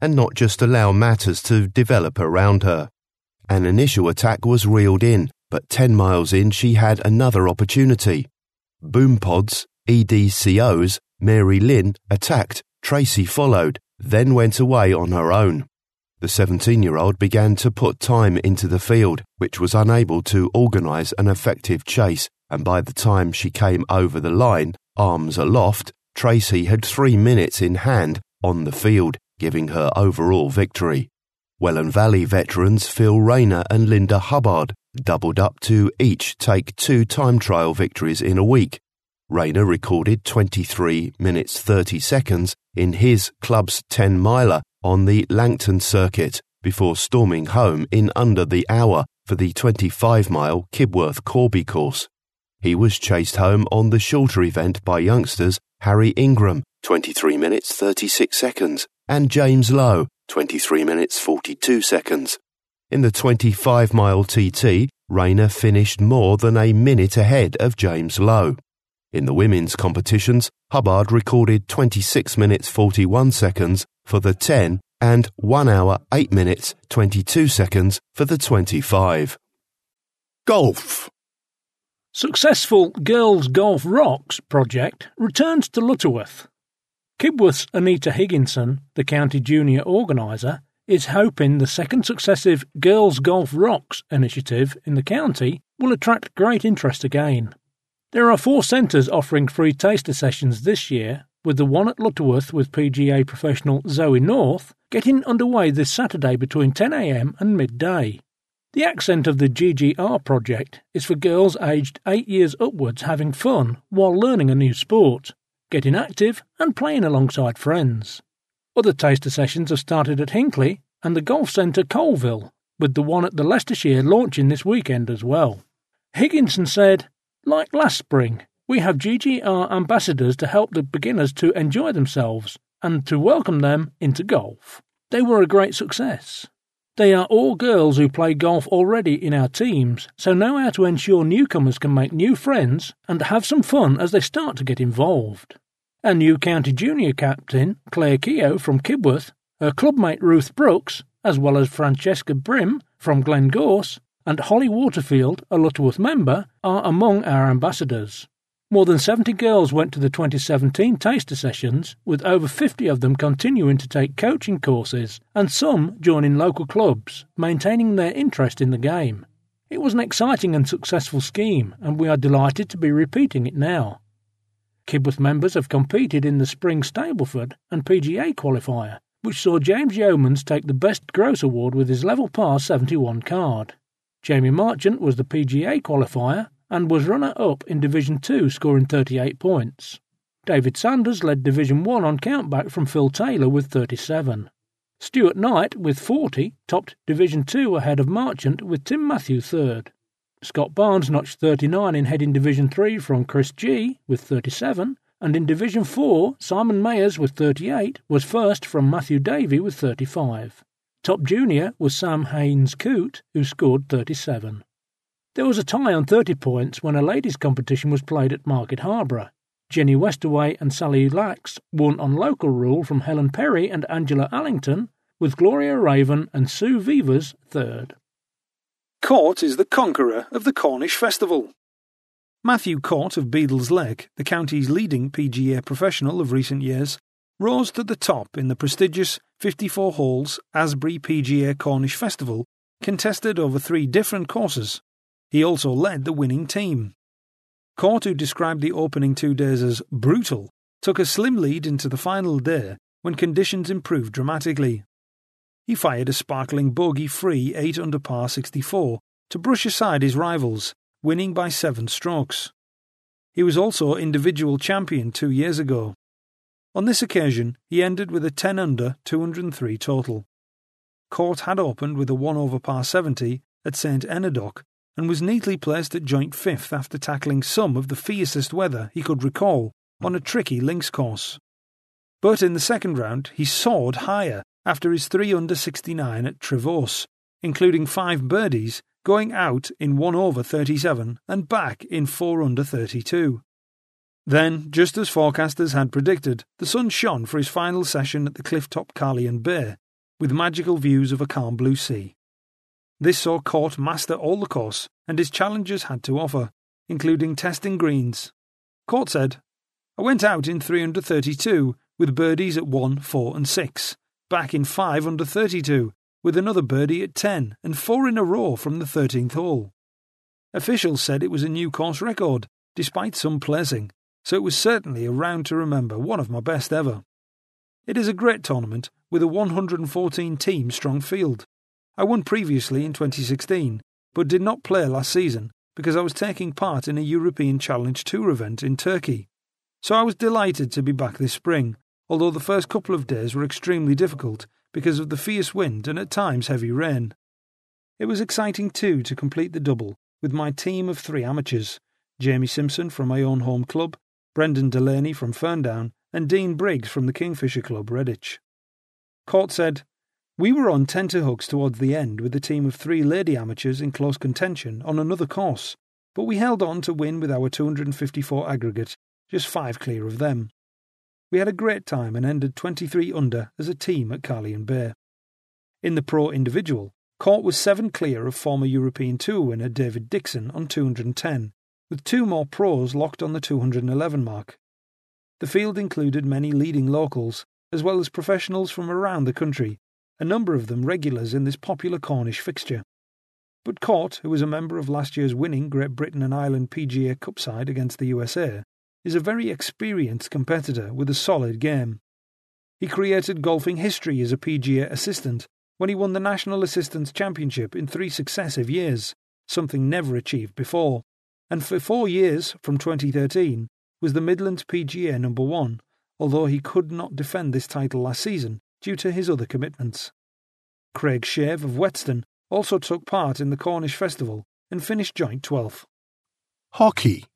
and not just allow matters to develop around her. An initial attack was reeled in, but 10 miles in she had another opportunity. Boom Pods, EDCO's Mary Lynn attacked, Tracy followed, then went away on her own. The 17-year-old began to put time into the field, which was unable to organise an effective chase, and by the time she came over the line, arms aloft, Tracy had 3 minutes in hand on the field, giving her overall victory. Welland Valley veterans Phil Rayner and Linda Hubbard doubled up to each take 2 time trial victories in a week. Rayner recorded 23 minutes 30 seconds in his club's 10-miler on the Langton circuit before storming home in under the hour for the 25-mile Kibworth Corby course. He was chased home on the shorter event by youngsters Harry Ingram, 23 minutes 36 seconds, and James Lowe, 23 minutes 42 seconds. In the 25-mile TT, Rayner finished more than a minute ahead of James Lowe. In the women's competitions, Hubbard recorded 26 minutes 41 seconds for the 10 and 1 hour 8 minutes 22 seconds for the 25. Golf. Successful Girls Golf Rocks project returns to Lutterworth. Kibworth's Anita Higginson, the county junior organiser, is hoping the second successive Girls Golf Rocks initiative in the county will attract great interest again. There are 4 centres offering free taster sessions this year, with the one at Lutterworth with PGA professional Zoe North getting underway this Saturday between 10 a.m. and midday. The accent of the GGR project is for girls aged 8 years upwards having fun while learning a new sport, getting active and playing alongside friends. Other taster sessions have started at Hinckley and the Golf Centre Colville, with the one at the Leicestershire launching this weekend as well. Higginson said, "Like last spring, we have GGR ambassadors to help the beginners to enjoy themselves and to welcome them into golf. They were a great success. They are all girls who play golf already in our teams, so know how to ensure newcomers can make new friends and have some fun as they start to get involved." Our new county junior captain, Claire Keogh from Kibworth, her clubmate Ruth Brooks, as well as Francesca Brim from Glengorse, and Holly Waterfield, a Lutterworth member, are among our ambassadors. More than 70 girls went to the 2017 taster sessions, with over 50 of them continuing to take coaching courses and some joining local clubs, maintaining their interest in the game. It was an exciting and successful scheme, and we are delighted to be repeating it now. Kibworth members have competed in the Spring Stableford and PGA qualifier, which saw James Yeomans take the Best Gross Award with his level par 71 card. Jamie Marchant was the PGA qualifier and was runner-up in Division 2, scoring 38 points. David Sanders led Division 1 on countback from Phil Taylor with 37. Stuart Knight, with 40, topped Division 2 ahead of Marchant with Tim Matthew third. Scott Barnes notched 39 in heading Division 3 from Chris G with 37, and in Division 4, Simon Mayers with 38 was first from Matthew Davey with 35. Top junior was Sam Haynes-Coote, who scored 37. There was a tie on 30 points when a ladies' competition was played at Market Harborough. Jenny Westaway and Sally Lax won on local rule from Helen Perry and Angela Allington, with Gloria Raven and Sue Vivers third. Court is the conqueror of the Cornish Festival. Matthew Court of Beadle's Lake, the county's leading PGA professional of recent years, rose to the top in the prestigious 54 holes Asbury PGA Cornish Festival, contested over 3 different courses. He also led the winning team. Court, who described the opening 2 days as brutal, took a slim lead into the final day when conditions improved dramatically. He fired a sparkling bogey-free 8 under par 64 to brush aside his rivals, winning by 7 strokes. He was also individual champion 2 years ago. On this occasion, he ended with a 10 under 203 total. Court had opened with a 1 over par 70 at St Enedoc and was neatly placed at joint 5th after tackling some of the fiercest weather he could recall on a tricky links course. But in the second round, he soared higher after his 3 under 69 at Trevose, including 5 birdies, going out in 1 over 37 and back in 4 under 32. Then, just as forecasters had predicted, the sun shone for his final session at the Clifftop Carlion Bay, with magical views of a calm blue sea. This saw Court master all the course and his challengers had to offer, including testing greens. Court said, "I went out in 3 under 32 with birdies at 1, 4 and 6, back in 5 under 32 with another birdie at 10 and 4 in a row from the 13th hole. Officials said it was a new course record, despite some placing, so it was certainly a round to remember, one of my best ever. It is a great tournament with a 114-team strong field. I won previously in 2016, but did not play last season because I was taking part in a European Challenge Tour event in Turkey. So I was delighted to be back this spring, although the first couple of days were extremely difficult because of the fierce wind and at times heavy rain. It was exciting too to complete the double with my team of 3 amateurs, Jamie Simpson from my own home club, Brendan Delaney from Ferndown, and Dean Briggs from the Kingfisher Club, Redditch. Court said, "We were on tenterhooks towards the end with a team of 3 lady amateurs in close contention on another course, but we held on to win with our 254 aggregate, just 5 clear of them. We had a great time and ended 23 under as a team at Carlion Bay. In the pro individual, Court was 7 clear of former European Tour winner David Dixon on 210, with 2 more pros locked on the 211 mark. The field included many leading locals, as well as professionals from around the country, a number of them regulars in this popular Cornish fixture. But Court, who was a member of last year's winning Great Britain and Ireland PGA Cup side against the USA, is a very experienced competitor with a solid game. He created golfing history as a PGA assistant when he won the National Assistants Championship in 3 successive years, something never achieved before, and for 4 years, from 2013, was the Midlands PGA number 1, although he could not defend this title last season due to his other commitments. Craig Shave of Whetstone also took part in the Cornish Festival and finished joint 12th. Hockey.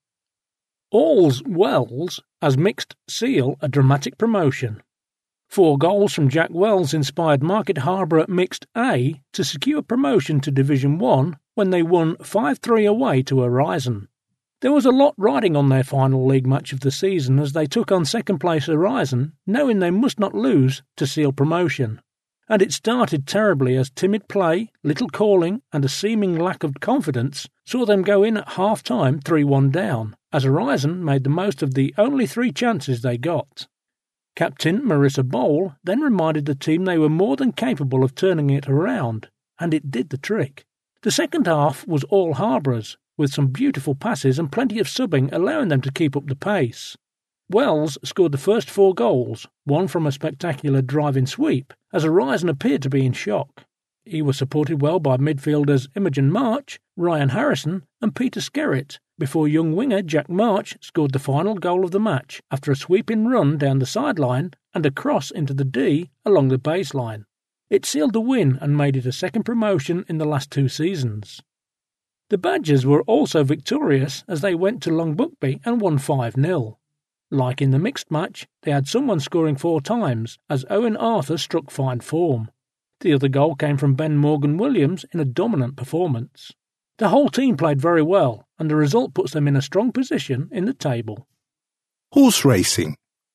All's Wells has mixed Seal a dramatic promotion. 4 goals from Jack Wells inspired Market Harborough Mixed A to secure promotion to Division 1 when they won 5-3 away to Horizon. There was a lot riding on their final league match of the season as they took on second-place Horizon, knowing they must not lose to seal promotion. And it started terribly as timid play, little calling and a seeming lack of confidence saw them go in at half-time 3-1 down, as Horizon made the most of the only 3 chances they got. Captain Marissa Bowl then reminded the team they were more than capable of turning it around, and it did the trick. The second half was all Harbour's, with some beautiful passes and plenty of subbing allowing them to keep up the pace. Wells scored the first 4 goals, one from a spectacular drive-in sweep, as Horizon appeared to be in shock. He was supported well by midfielders Imogen March, Ryan Harrison and Peter Skerritt, before young winger Jack March scored the final goal of the match after a sweeping run down the sideline and a cross into the D along the baseline. It sealed the win and made it a second promotion in the last 2 seasons. The Badgers were also victorious as they went to Longbuckby and won 5-0. Like in the mixed match, they had someone scoring 4 times as Owen Arthur struck fine form. The other goal came from Ben Morgan-Williams in a dominant performance. The whole team played very well, and the result puts them in a strong position in the table. Horse racing.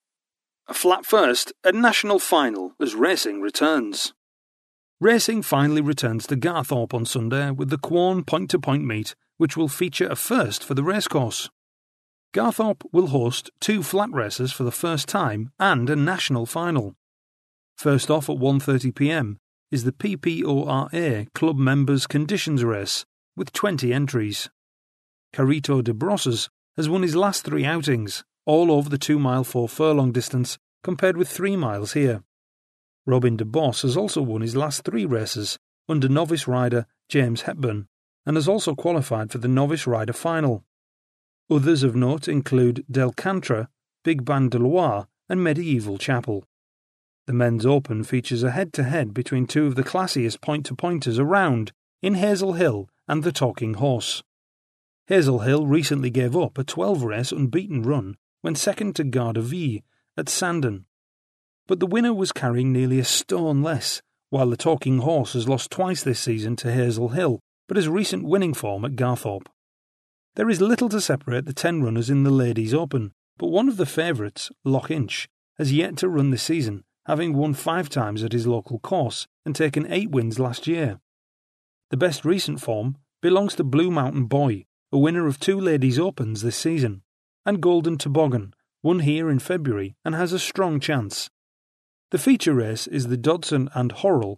A flat first at national final as racing returns. Racing finally returns to Garthorpe on Sunday with the Quorn point-to-point meet, which will feature a first for the racecourse. Garthorpe will host 2 flat races for the first time and a national final. First off at 1:30 p.m. is the PPORA Club Members Conditions Race, with 20 entries. Carito de Brosses has won his last 3 outings, all over the 2-mile 4-furlong distance, compared with 3 miles here. Robin de Boss has also won his last 3 races under novice rider James Hepburn, and has also qualified for the novice rider final. Others of note include Del Cantra, Big Band de Loire, and Medieval Chapel. The Men's Open features a head-to-head between 2 of the classiest point-to-pointers around in Hazel Hill and the Talking Horse. Hazel Hill recently gave up a 12-race unbeaten run when second to Garde Ville at Sandon. But the winner was carrying nearly a stone less, while the Talking Horse has lost twice this season to Hazel Hill, but has recent winning form at Garthorpe. There is little to separate the 10 runners in the Ladies' Open, but one of the favourites, Loch Inch, has yet to run this season having won 5 times at his local course and taken 8 wins last year. The best recent form belongs to Blue Mountain Boy, a winner of 2 Ladies' Opens this season, and Golden Toboggan, won here in February and has a strong chance. The feature race is the Dodson and Horrell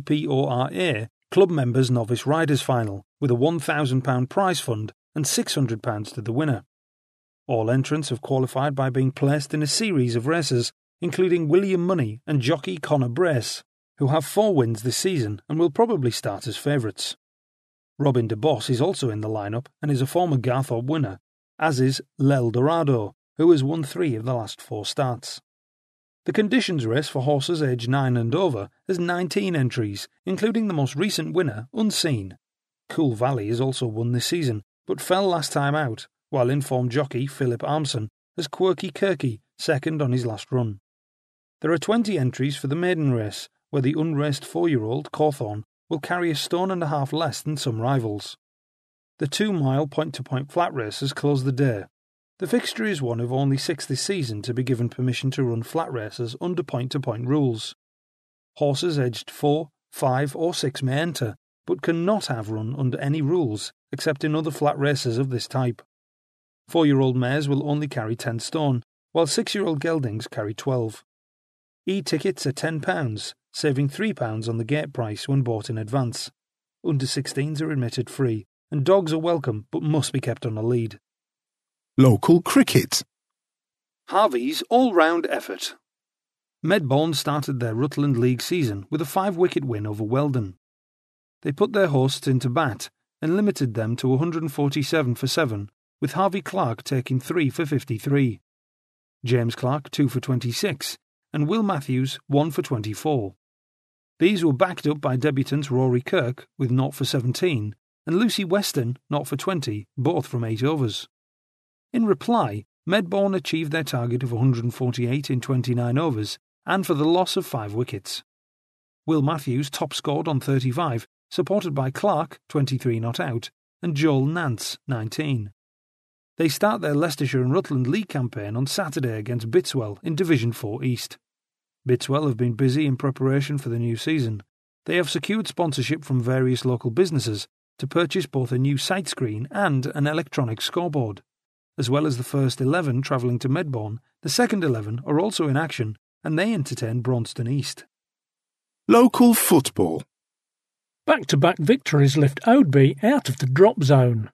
PPORA Club Members Novice Riders Final, with a £1,000 prize fund and £600 to the winner. All entrants have qualified by being placed in a series of races, including William Money and jockey Connor Brace, who have 4 wins this season and will probably start as favourites. Robin de Boss is also in the lineup and is a former Garthorpe winner, as is L'El Dorado, who has won 3 of the last 4 starts. The conditions race for horses aged 9 and over has 19 entries, including the most recent winner, Unseen. Cool Valley has also won this season, but fell last time out, while informed jockey Philip Armson has Quirky Kirky second on his last run. There are 20 entries for the maiden race, where the unraced 4-year-old Cawthorn will carry a 1.5 stone less than some rivals. The 2-mile point-to-point flat races close the day. The fixture is one of only 6 this season to be given permission to run flat races under point-to-point rules. Horses aged 4, 5 or 6 may enter, but cannot have run under any rules except in other flat races of this type. 4-year-old mares will only carry 10 stone, while 6-year-old geldings carry 12. E-tickets are £10, saving £3 on the gate price when bought in advance. Under 16s are admitted free, and dogs are welcome but must be kept on a lead. Local cricket. Harvey's all-round effort. Medbourne started their Rutland League season with a 5-wicket win over Weldon. They put their hosts into bat and limited them to 147 for 7, with Harvey Clark taking 3 for 53. James Clark 2 for 26, and Will Matthews 1 for 24. These were backed up by debutant Rory Kirk with 0 for 17, and Lucy Weston 0 for 20, both from 8 overs. In reply, Medbourne achieved their target of 148 in 29 overs, and for the loss of 5 wickets. Will Matthews top scored on 35, supported by Clark 23 not out, and Joel Nance 19. They start their Leicestershire and Rutland League campaign on Saturday against Bitswell in Division 4 East. Bitswell have been busy in preparation for the new season. They have secured sponsorship from various local businesses to purchase both a new sight screen and an electronic scoreboard. As well as the first 11 travelling to Medbourne, the second 11 are also in action, and they entertain Braunston East. Local football. Back-to-back victories lift Oadby out of the drop zone.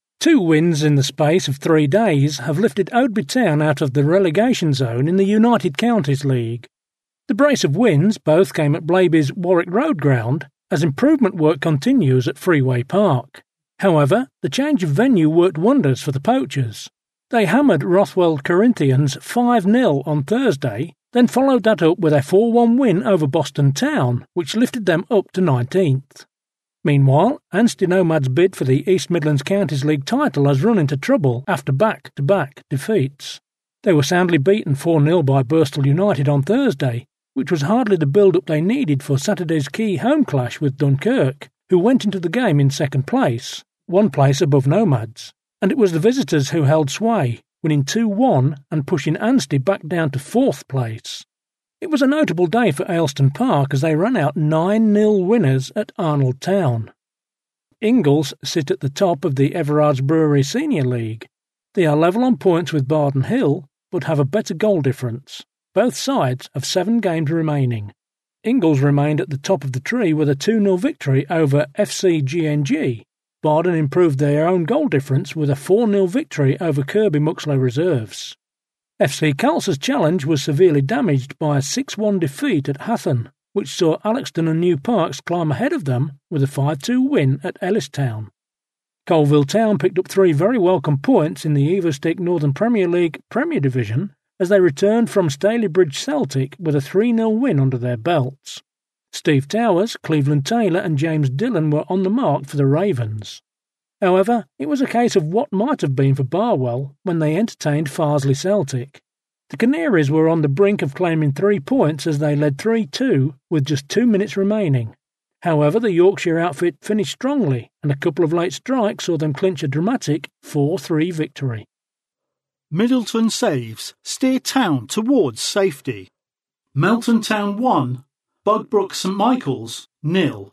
2 wins in the space of 3 days have lifted Oadby Town out of the relegation zone in the United Counties League. The brace of wins both came at Blaby's Warwick Road ground, as improvement work continues at Freeway Park. However, the change of venue worked wonders for the poachers. They hammered Rothwell Corinthians 5-0 on Thursday, then followed that up with a 4-1 win over Boston Town, which lifted them up to 19th. Meanwhile, Ansty Nomad's bid for the East Midlands Counties League title has run into trouble after back-to-back defeats. They were soundly beaten 4-0 by Birstall United on Thursday, which was hardly the build-up they needed for Saturday's key home clash with Dunkirk, who went into the game in second place, 1 place above Nomads, and it was the visitors who held sway, winning 2-1 and pushing Ansty back down to 4th place. It was a notable day for Ayleston Park as they ran out 9-0 winners at Arnold Town. Ingalls sit at the top of the Everards Brewery Senior League. They are level on points with Barden Hill, but have a better goal difference. Both sides have 7 games remaining. Ingalls remained at the top of the tree with a 2-0 victory over FC GNG. Barden improved their own goal difference with a 4-0 victory over Kirby Muxloe Reserves. FC Calce's challenge was severely damaged by a 6-1 defeat at Hatton, which saw Alexton and New Parks climb ahead of them with a 5-2 win at Ellistown. Colville Town picked up 3 very welcome points in the Everstick Northern Premier League Premier Division as they returned from Stalybridge Celtic with a 3-0 win under their belts. Steve Towers, Cleveland Taylor and James Dillon were on the mark for the Ravens. However, it was a case of what might have been for Barwell when they entertained Farsley Celtic. The Canaries were on the brink of claiming 3 points as they led 3-2 with just 2 minutes remaining. However, the Yorkshire outfit finished strongly and a couple of late strikes saw them clinch a dramatic 4-3 victory. Middleton saves steer Town towards safety. Melton Town 1, Bugbrook St Michael's 0.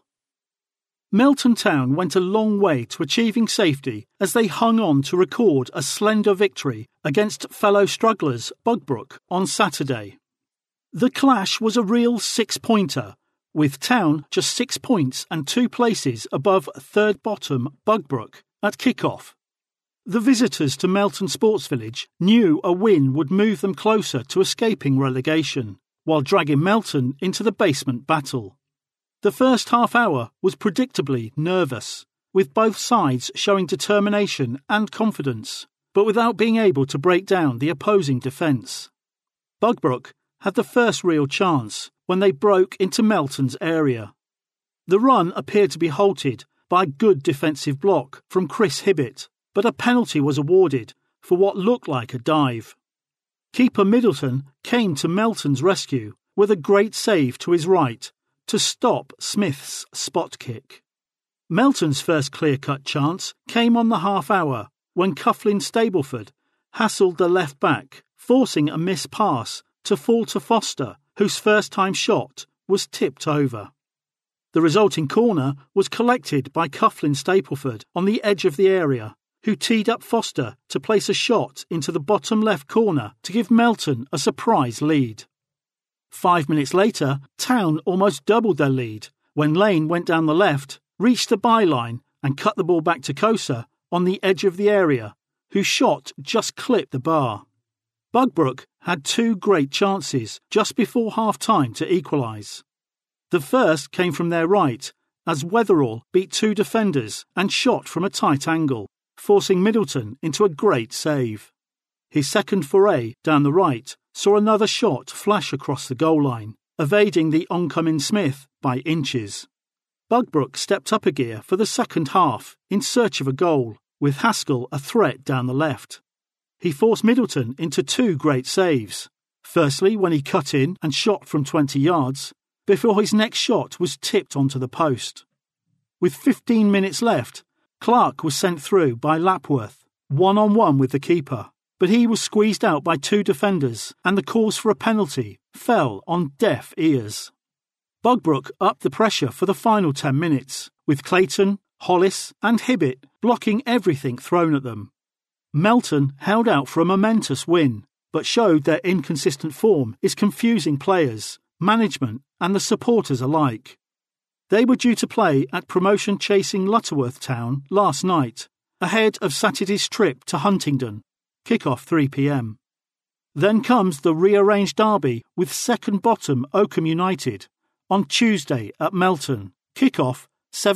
Melton Town went a long way to achieving safety as they hung on to record a slender victory against fellow strugglers Bugbrook on Saturday. The clash was a real six-pointer, with Town just 6 points and 2 places above third bottom Bugbrook at kick-off. The visitors to Melton Sports Village knew a win would move them closer to escaping relegation, while dragging Melton into the basement battle. The first half hour was predictably nervous, with both sides showing determination and confidence, but without being able to break down the opposing defence. Bugbrook had the first real chance when they broke into Melton's area. The run appeared to be halted by a good defensive block from Chris Hibbett, but a penalty was awarded for what looked like a dive. Keeper Middleton came to Melton's rescue with a great save to his right to stop Smith's spot kick. Melton's first clear-cut chance came on the half-hour when Coughlin Stableford hassled the left-back, forcing a missed pass to fall to Foster, whose first-time shot was tipped over. The resulting corner was collected by Coughlin Stapleford on the edge of the area, who teed up Foster to place a shot into the bottom left corner to give Melton a surprise lead. 5 minutes later, Town almost doubled their lead when Lane went down the left, reached the byline and cut the ball back to Kosa on the edge of the area, whose shot just clipped the bar. Bugbrook had 2 great chances just before half-time to equalise. The first came from their right, as Weatherall beat 2 defenders and shot from a tight angle, forcing Middleton into a great save. His second foray down the right saw another shot flash across the goal line, evading the oncoming Smith by inches. Bugbrook stepped up a gear for the second half in search of a goal, with Haskell a threat down the left. He forced Middleton into 2 great saves, firstly when he cut in and shot from 20 yards, before his next shot was tipped onto the post. With 15 minutes left, Clark was sent through by Lapworth, one-on-one with the keeper, but he was squeezed out by 2 defenders and the calls for a penalty fell on deaf ears. Bugbrook upped the pressure for the final 10 minutes, with Clayton, Hollis and Hibbett blocking everything thrown at them. Melton held out for a momentous win, but showed their inconsistent form is confusing players, management and the supporters alike. They were due to play at promotion-chasing Lutterworth Town last night, ahead of Saturday's trip to Huntingdon, kick-off 3 p.m. Then comes the rearranged derby with second bottom Oakham United on Tuesday at Melton, kick-off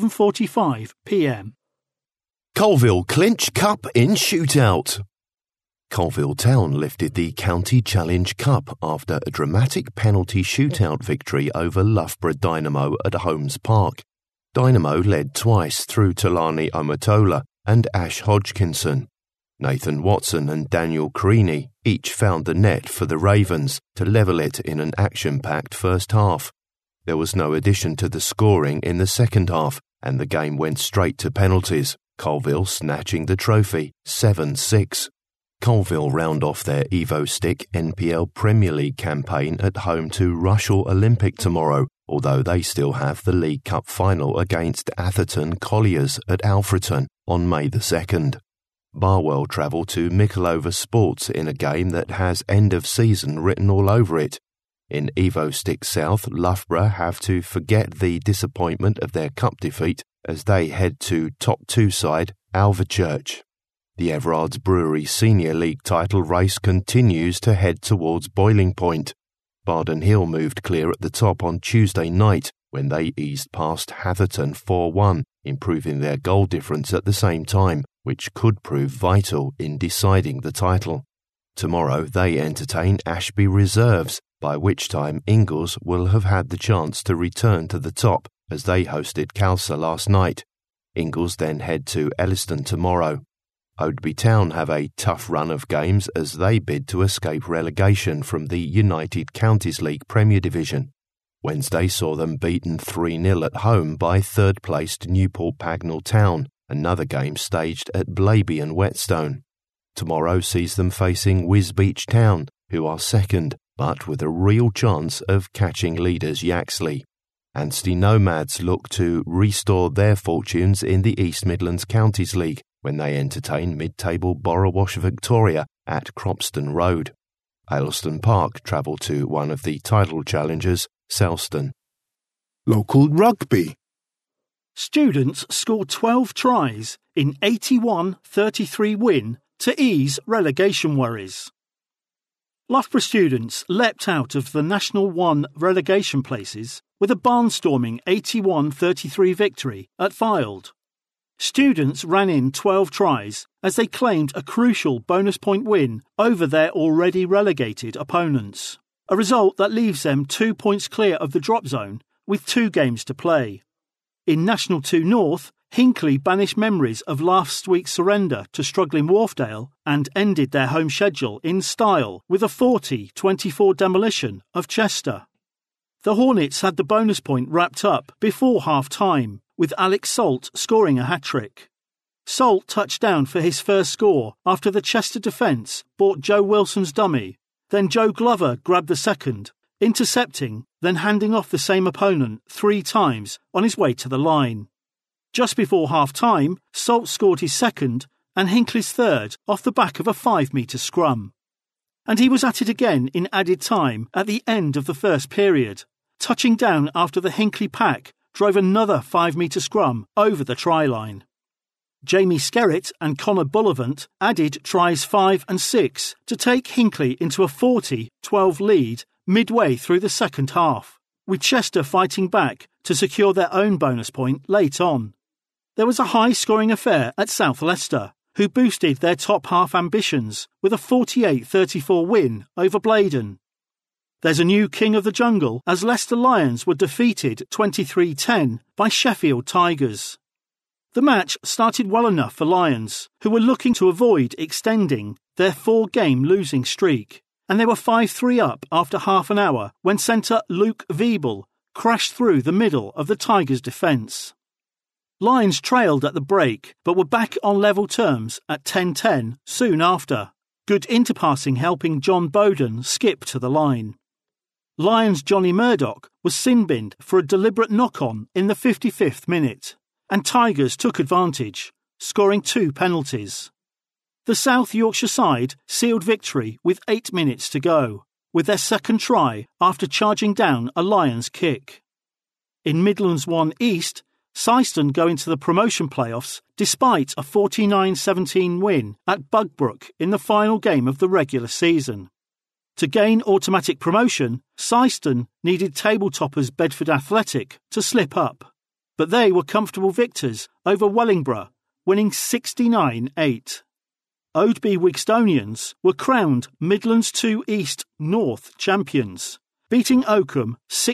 7:45 p.m. Colville clinch cup in shootout. Colville Town lifted the County Challenge Cup after a dramatic penalty shootout victory over Loughborough Dynamo at Holmes Park. Dynamo led twice through Talani Omotola and Ash Hodgkinson. Nathan Watson and Daniel Creaney each found the net for the Ravens to level it in an action-packed first half. There was no addition to the scoring in the second half, and the game went straight to penalties, Colville snatching the trophy 7-6. Colville round off their Evo Stick NPL Premier League campaign at home to Rushall Olympic tomorrow, although they still have the League Cup final against Atherton Colliers at Alfreton on May the 2nd. Barwell travel to Mickleover Sports in a game that has end of season written all over it. In Evo Stick South, Loughborough have to forget the disappointment of their cup defeat as they head to top 2 side Alvechurch. The Everards Brewery Senior League title race continues to head towards boiling point. Bardon Hill moved clear at the top on Tuesday night when they eased past Hatherton 4-1, improving their goal difference at the same time, which could prove vital in deciding the title. Tomorrow they entertain Ashby Reserves, by which time Ingalls will have had the chance to return to the top as they hosted Calcer last night. Ingalls then head to Elliston tomorrow. Oadby Town have a tough run of games as they bid to escape relegation from the United Counties League Premier Division. Wednesday saw them beaten 3-0 at home by third-placed Newport Pagnell Town, another game staged at Blaby and Whetstone. Tomorrow sees them facing Wisbech Town, who are second, but with a real chance of catching leaders Yaxley. Anstey Nomads look to restore their fortunes in the East Midlands Counties League when they entertain mid-table Borrowash Victoria at Cropston Road. Ayleston Park travel to one of the title challengers, Selston. Local rugby. Students scored 12 tries in 81-33 win to ease relegation worries. Loughborough students leapt out of the National 1 relegation places with a barnstorming 81-33 victory at Fylde. Students ran in 12 tries as they claimed a crucial bonus point win over their already relegated opponents, a result that leaves them 2 points clear of the drop zone with 2 games to play. In National 2 North, Hinckley banished memories of last week's surrender to struggling Wharfdale and ended their home schedule in style with a 40-24 demolition of Chester. The Hornets had the bonus point wrapped up before half-time, with Alex Salt scoring a hat-trick. Salt touched down for his first score after the Chester defence bought Joe Wilson's dummy. Then Joe Glover grabbed the second, intercepting, then handing off the same opponent 3 times on his way to the line. Just before half-time, Salt scored his second and Hinckley's third off the back of a 5-metre scrum. And he was at it again in added time at the end of the first period, touching down after the Hinckley pack drove another 5-metre scrum over the try line. Jamie Skerritt and Connor Bullivant added tries 5 and 6 to take Hinckley into a 40-12 lead midway through the second half, with Chester fighting back to secure their own bonus point late on. There was a high-scoring affair at South Leicester, who boosted their top-half ambitions with a 48-34 win over Blaydon. There's a new king of the jungle as Leicester Lions were defeated 23-10 by Sheffield Tigers. The match started well enough for Lions, who were looking to avoid extending their 4-game losing streak, and they were 5-3 up after half an hour when centre Luke Veeble crashed through the middle of the Tigers' defence. Lions trailed at the break, but were back on level terms at 10-10 soon after, good interpassing helping John Bowden skip to the line. Lions' Johnny Murdoch was sin-binned for a deliberate knock-on in the 55th minute, and Tigers took advantage, scoring 2 penalties. The South Yorkshire side sealed victory with 8 minutes to go, with their second try after charging down a Lions kick. In Midlands 1 East, Syston go into the promotion playoffs despite a 49-17 win at Bugbrook in the final game of the regular season. To gain automatic promotion, Syston needed table-toppers Bedford Athletic to slip up, but they were comfortable victors over Wellingborough, winning 69-8. Oadby Wigstonians were crowned Midlands 2 East North champions, beating Oakham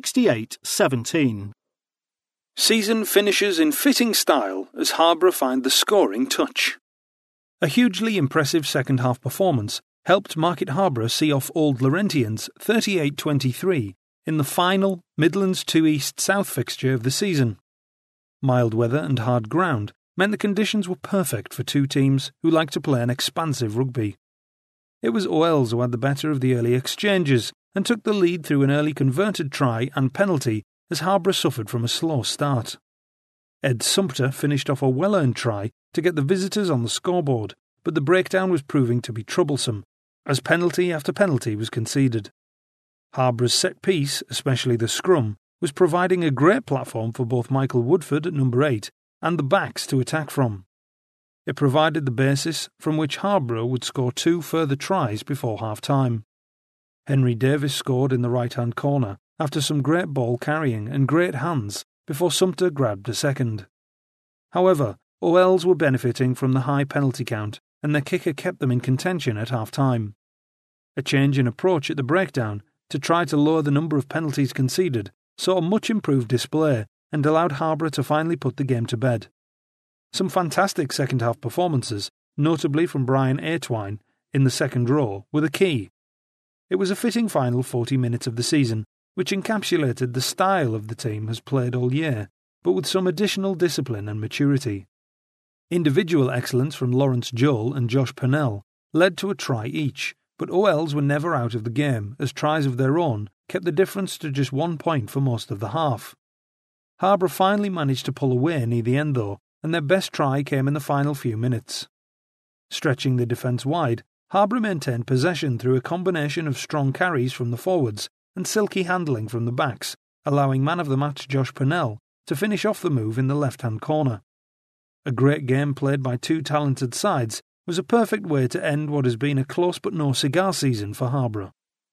68-17. Season finishes in fitting style as Harborough find the scoring touch. A hugely impressive second-half performance helped Market Harborough see off Old Laurentians 38-23 in the final Midlands 2 East South fixture of the season. Mild weather and hard ground meant the conditions were perfect for 2 teams who like to play an expansive rugby. It was OLs who had the better of the early exchanges and took the lead through an early converted try and penalty as Harborough suffered from a slow start. Ed Sumpter finished off a well-earned try to get the visitors on the scoreboard, but the breakdown was proving to be troublesome, as penalty after penalty was conceded. Harborough's set piece, especially the scrum, was providing a great platform for both Michael Woodford at number 8 and the backs to attack from. It provided the basis from which Harborough would score 2 further tries before half-time. Henry Davis scored in the right-hand corner after some great ball carrying and great hands before Sumpter grabbed a second. However, OLs were benefiting from the high penalty count and their kicker kept them in contention at half-time. A change in approach at the breakdown to try to lower the number of penalties conceded saw a much improved display and allowed Harborough to finally put the game to bed. Some fantastic second-half performances, notably from Brian Aitwine in the second row, were the key. It was a fitting final 40 minutes of the season, which encapsulated the style of the team has played all year, but with some additional discipline and maturity. Individual excellence from Lawrence Joel and Josh Purnell led to a try each, but OLs were never out of the game, as tries of their own kept the difference to just 1 point for most of the half. Harborough finally managed to pull away near the end though, and their best try came in the final few minutes. Stretching the defence wide, Harborough maintained possession through a combination of strong carries from the forwards and silky handling from the backs, allowing man-of-the-match Josh Purnell to finish off the move in the left-hand corner. A great game played by two talented sides was a perfect way to end what has been a close but no cigar season for Harborough.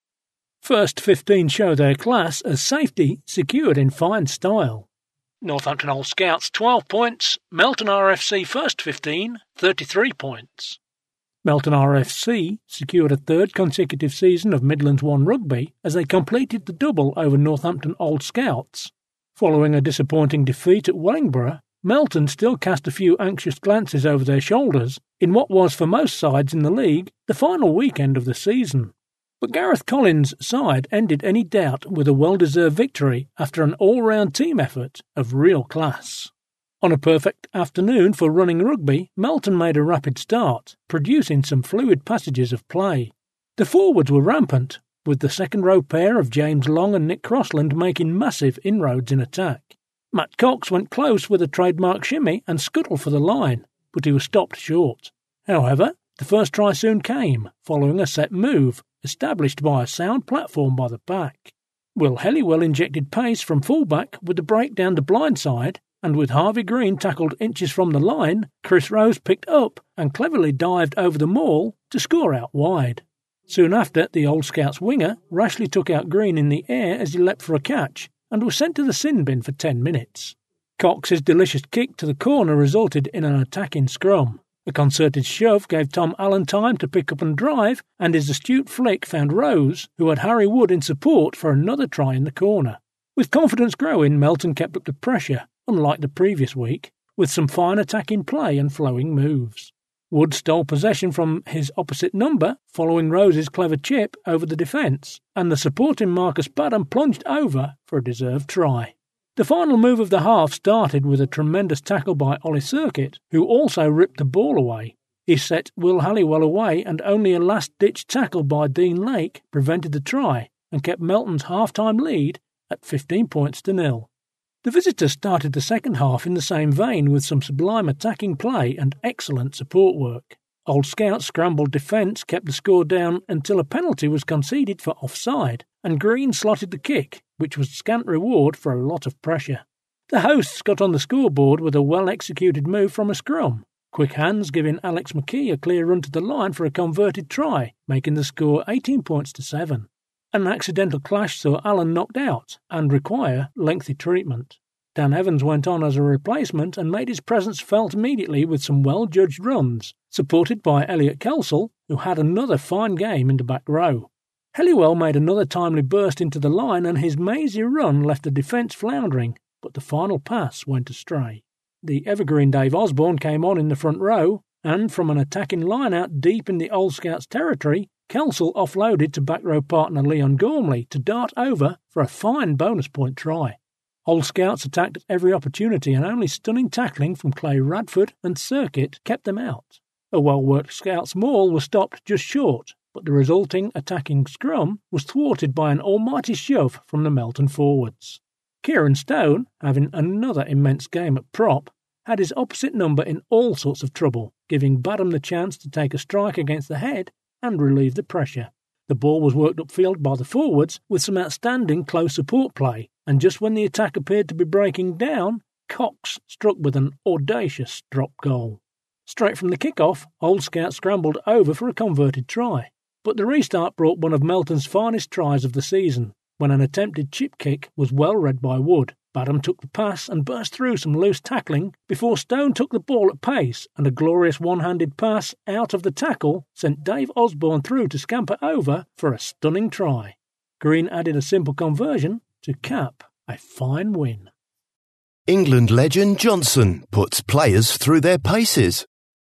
First 15 show their class as safety secured in fine style. Northampton Old Scouts 12 points, Melton RFC first 15, 33 points. Melton RFC secured a third consecutive season of Midlands 1 rugby as they completed the double over Northampton Old Scouts. Following a disappointing defeat at Wellingborough, Melton still cast a few anxious glances over their shoulders in what was for most sides in the league the final weekend of the season. But Gareth Collins' side ended any doubt with a well-deserved victory after an all-round team effort of real class. On a perfect afternoon for running rugby, Melton made a rapid start, producing some fluid passages of play. The forwards were rampant, with the second-row pair of James Long and Nick Crossland making massive inroads in attack. Matt Cox went close with a trademark shimmy and scuttle for the line, but he was stopped short. However, the first try soon came, following a set move, established by a sound platform by the pack. Will Helliwell injected pace from fullback with the break down the blind side, and with Harvey Green tackled inches from the line, Chris Rose picked up and cleverly dived over the maul to score out wide. Soon after, the Old Scouts winger rashly took out Green in the air as he leapt for a catch, and was sent to the sin bin for 10 minutes. Cox's delicious kick to the corner resulted in an attacking scrum. A concerted shove gave Tom Allen time to pick up and drive, and his astute flick found Rose, who had Harry Wood in support for another try in the corner. With confidence growing, Melton kept up the pressure, unlike the previous week, with some fine attacking play and flowing moves. Wood stole possession from his opposite number, following Rose's clever chip over the defence, and the supporting Marcus Badham plunged over for a deserved try. The final move of the half started with a tremendous tackle by Ollie Circuit, who also ripped the ball away. He set Will Halliwell away, and only a last-ditch tackle by Dean Lake prevented the try and kept Melton's half-time lead at 15 points to 0. The visitors started the second half in the same vein with some sublime attacking play and excellent support work. Old Scouts' scrambled defence kept the score down until a penalty was conceded for offside, and Green slotted the kick, which was scant reward for a lot of pressure. The hosts got on the scoreboard with a well-executed move from a scrum, quick hands giving Alex McKee a clear run to the line for a converted try, making the score 18 points to 7. An accidental clash saw Allen knocked out and require lengthy treatment. Dan Evans went on as a replacement and made his presence felt immediately with some well-judged runs, supported by Elliot Kelsall, who had another fine game in the back row. Helliwell made another timely burst into the line, and his mazy run left the defence floundering, but the final pass went astray. The evergreen Dave Osborne came on in the front row, and from an attacking line-out deep in the Old Scouts' territory, Kelsall offloaded to back row partner Leon Gormley to dart over for a fine bonus point try. Old Scouts attacked at every opportunity, and only stunning tackling from Clay Radford and Circuit kept them out. A well-worked Scouts maul was stopped just short, but the resulting attacking scrum was thwarted by an almighty shove from the Melton forwards. Kieran Stone, having another immense game at prop, had his opposite number in all sorts of trouble, giving Badham the chance to take a strike against the head and relieve the pressure. The ball was worked upfield by the forwards with some outstanding close support play, and just when the attack appeared to be breaking down, Cox struck with an audacious drop goal. Straight from the kick-off, Old Scout scrambled over for a converted try, but the restart brought one of Melton's finest tries of the season, when an attempted chip kick was well read by Wood. Badham took the pass and burst through some loose tackling before Stone took the ball at pace, and a glorious one-handed pass out of the tackle sent Dave Osborne through to scamper over for a stunning try. Green added a simple conversion to cap a fine win. England legend Johnson puts players through their paces.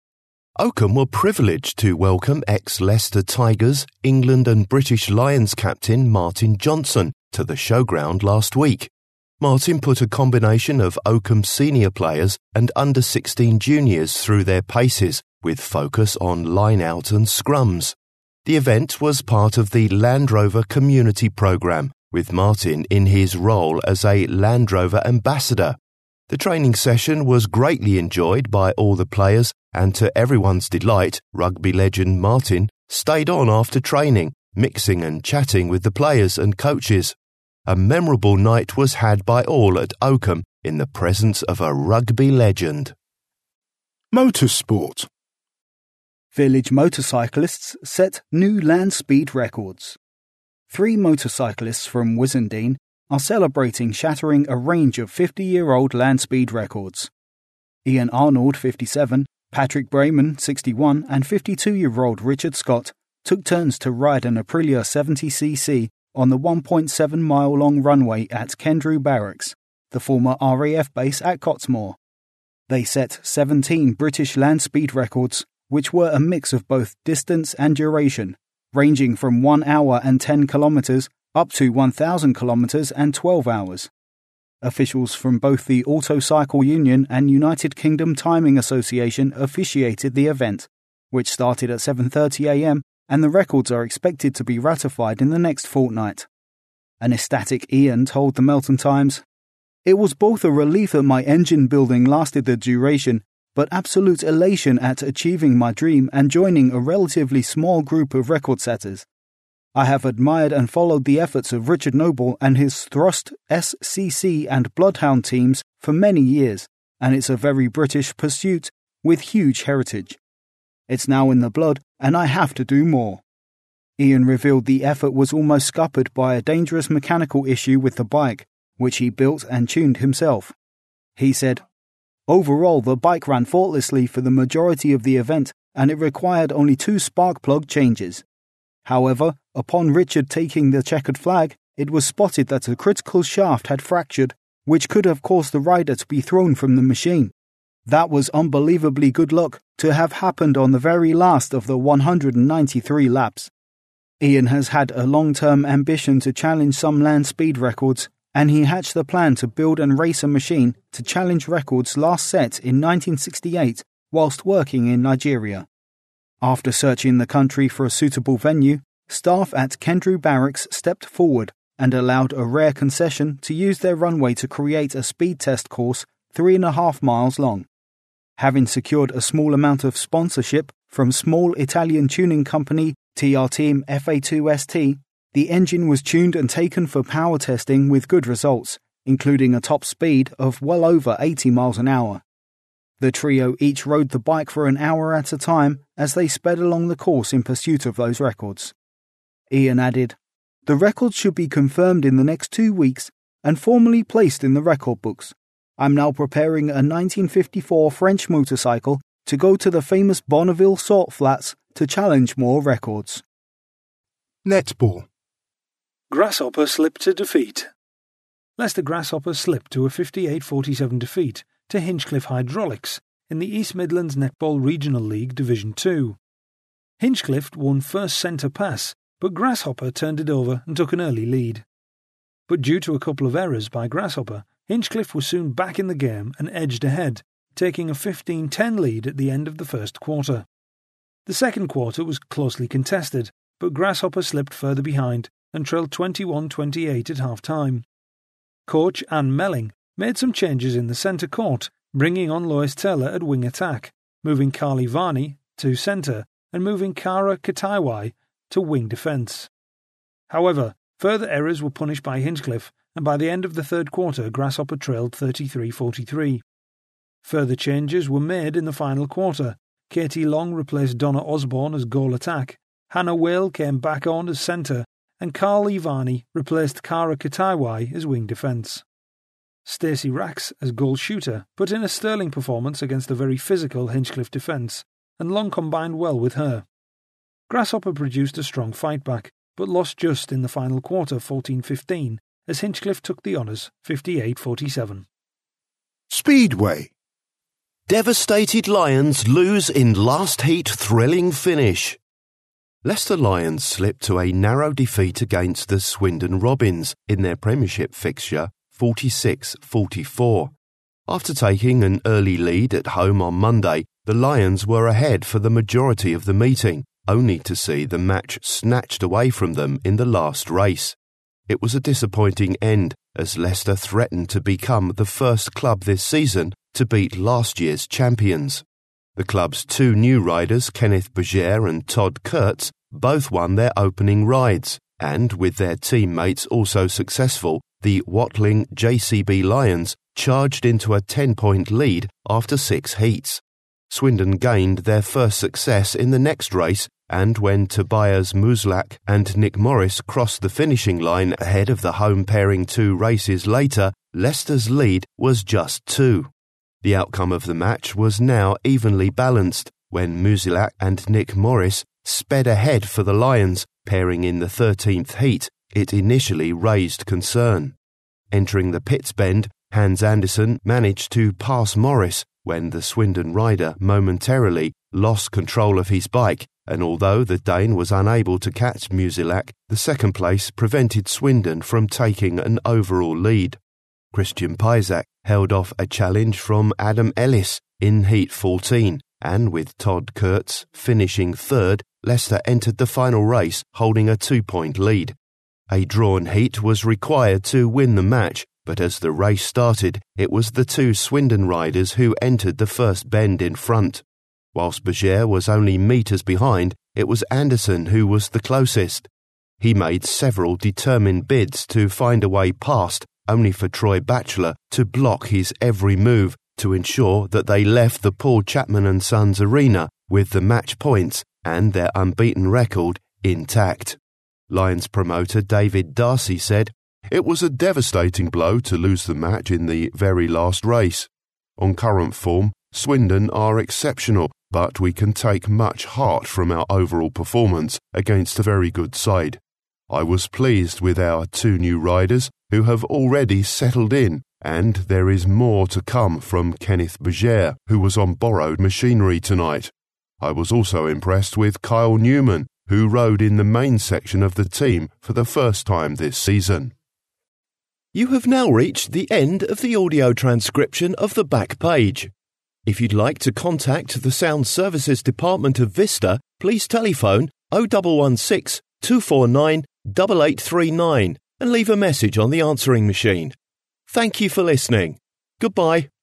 Oakham were privileged to welcome ex-Leicester Tigers, England and British Lions captain Martin Johnson to the showground last week. Martin put a combination of Oakham senior players and under-16 juniors through their paces, with focus on line-out and scrums. The event was part of the Land Rover Community Programme, with Martin in his role as a Land Rover ambassador. The training session was greatly enjoyed by all the players, and to everyone's delight, rugby legend Martin stayed on after training, mixing and chatting with the players and coaches. A memorable night was had by all at Oakham in the presence of a rugby legend. Motorsport. Village motorcyclists set new land speed records. 3 motorcyclists from Wissendine are celebrating shattering a range of 50-year-old land speed records. Ian Arnold, 57, Patrick Brayman, 61, and 52-year-old Richard Scott took turns to ride an Aprilia 70cc on the 1.7-mile-long runway at Kendrew Barracks, the former RAF base at Cottesmore. They set 17 British land speed records, which were a mix of both distance and duration, ranging from 1 hour and 10 kilometres up to 1,000 kilometres and 12 hours. Officials from both the Autocycle Union and United Kingdom Timing Association officiated the event, which started at 7:30 a.m, and the records are expected to be ratified in the next fortnight. An ecstatic Ian told the Melton Times, "It was both a relief that my engine building lasted the duration, but absolute elation at achieving my dream and joining a relatively small group of record setters. I have admired and followed the efforts of Richard Noble and his Thrust, SCC and Bloodhound teams for many years, and it's a very British pursuit with huge heritage. It's now in the blood, and I have to do more." Ian revealed the effort was almost scuppered by a dangerous mechanical issue with the bike, which he built and tuned himself. He said, "Overall, the bike ran faultlessly for the majority of the event, and it required only 2 spark plug changes. However, upon Richard taking the checkered flag, it was spotted that a critical shaft had fractured, which could have caused the rider to be thrown from the machine. That was unbelievably good luck to have happened on the very last of the 193 laps." Ian has had a long-term ambition to challenge some land speed records, and he hatched the plan to build and race a machine to challenge records last set in 1968 whilst working in Nigeria. After searching the country for a suitable venue, staff at Kendrew Barracks stepped forward and allowed a rare concession to use their runway to create a speed test course 3.5 miles long. Having secured a small amount of sponsorship from small Italian tuning company TR Team FA2ST, the engine was tuned and taken for power testing with good results, including a top speed of well over 80 miles an hour. The trio each rode the bike for an hour at a time as they sped along the course in pursuit of those records. Ian added, "The records should be confirmed in the next 2 weeks and formally placed in the record books. I'm now preparing a 1954 French motorcycle to go to the famous Bonneville salt flats to challenge more records." Netball. Grasshopper slipped to defeat. Leicester Grasshopper slipped to a 58-47 defeat to Hinchcliffe Hydraulics in the East Midlands Netball Regional League Division 2. Hinchcliffe won first centre pass, but Grasshopper turned it over and took an early lead. But due to a couple of errors by Grasshopper, Hinchcliffe was soon back in the game and edged ahead, taking a 15-10 lead at the end of the first quarter. The second quarter was closely contested, but Grasshopper slipped further behind and trailed 21-28 at half-time. Coach Anne Melling made some changes in the centre court, bringing on Lois Taylor at wing attack, moving Carly Varney to centre and moving Kara Kataiwai to wing defence. However, further errors were punished by Hinchcliffe, and by the end of the third quarter, Grasshopper trailed 33-43. Further changes were made in the final quarter. Katie Long replaced Donna Osborne as goal attack, Hannah Whale came back on as centre, and Carly Varney replaced Kara Kataiwai as wing defence. Stacey Rax as goal shooter put in a sterling performance against a very physical Hinchcliffe defence, and Long combined well with her. Grasshopper produced a strong fight back, but lost just in the final quarter 14-15, as Hinchcliffe took the honours 58-47. Speedway. Devastated Lions lose in last heat thrilling finish. Leicester Lions slipped to a narrow defeat against the Swindon Robins in their Premiership fixture 46-44. After taking an early lead at home on Monday, the Lions were ahead for the majority of the meeting, only to see the match snatched away from them in the last race. It was a disappointing end, as Leicester threatened to become the first club this season to beat last year's champions. The club's two new riders, Kenneth Berger and Todd Kurtz, both won their opening rides, and with their teammates also successful, the Watling JCB Lions charged into a 10-point lead after 6 heats. Swindon gained their first success in the next race, and when Tobias Muslak and Nick Morris crossed the finishing line ahead of the home pairing 2 races later, Leicester's lead was just 2. The outcome of the match was now evenly balanced when Muslak and Nick Morris sped ahead for the Lions, pairing in the 13th heat. It initially raised concern. Entering the pits bend, Hans Andersen managed to pass Morris when the Swindon rider momentarily lost control of his bike, and although the Dane was unable to catch Muslak, the second place prevented Swindon from taking an overall lead. Christian Pajak held off a challenge from Adam Ellis in Heat 14, and with Todd Kurtz finishing third, Leicester entered the final race holding a 2-point lead. A drawn heat was required to win the match, but as the race started, it was the 2 Swindon riders who entered the first bend in front. Whilst Berger was only metres behind, it was Andersen who was the closest. He made several determined bids to find a way past, only for Troy Batchelor to block his every move to ensure that they left the Paul Chapman & Sons arena with the match points and their unbeaten record intact. Lions promoter David Darcy said, "It was a devastating blow to lose the match in the very last race. On current form, Swindon are exceptional, but we can take much heart from our overall performance against a very good side. I was pleased with our 2 new riders who have already settled in, and there is more to come from Kenneth Berger, who was on borrowed machinery tonight. I was also impressed with Kyle Newman, who rode in the main section of the team for the first time this season." You have now reached the end of the audio transcription of the back page. If you'd like to contact the Sound Services Department of Vista, please telephone 0116 249 8839 and leave a message on the answering machine. Thank you for listening. Goodbye.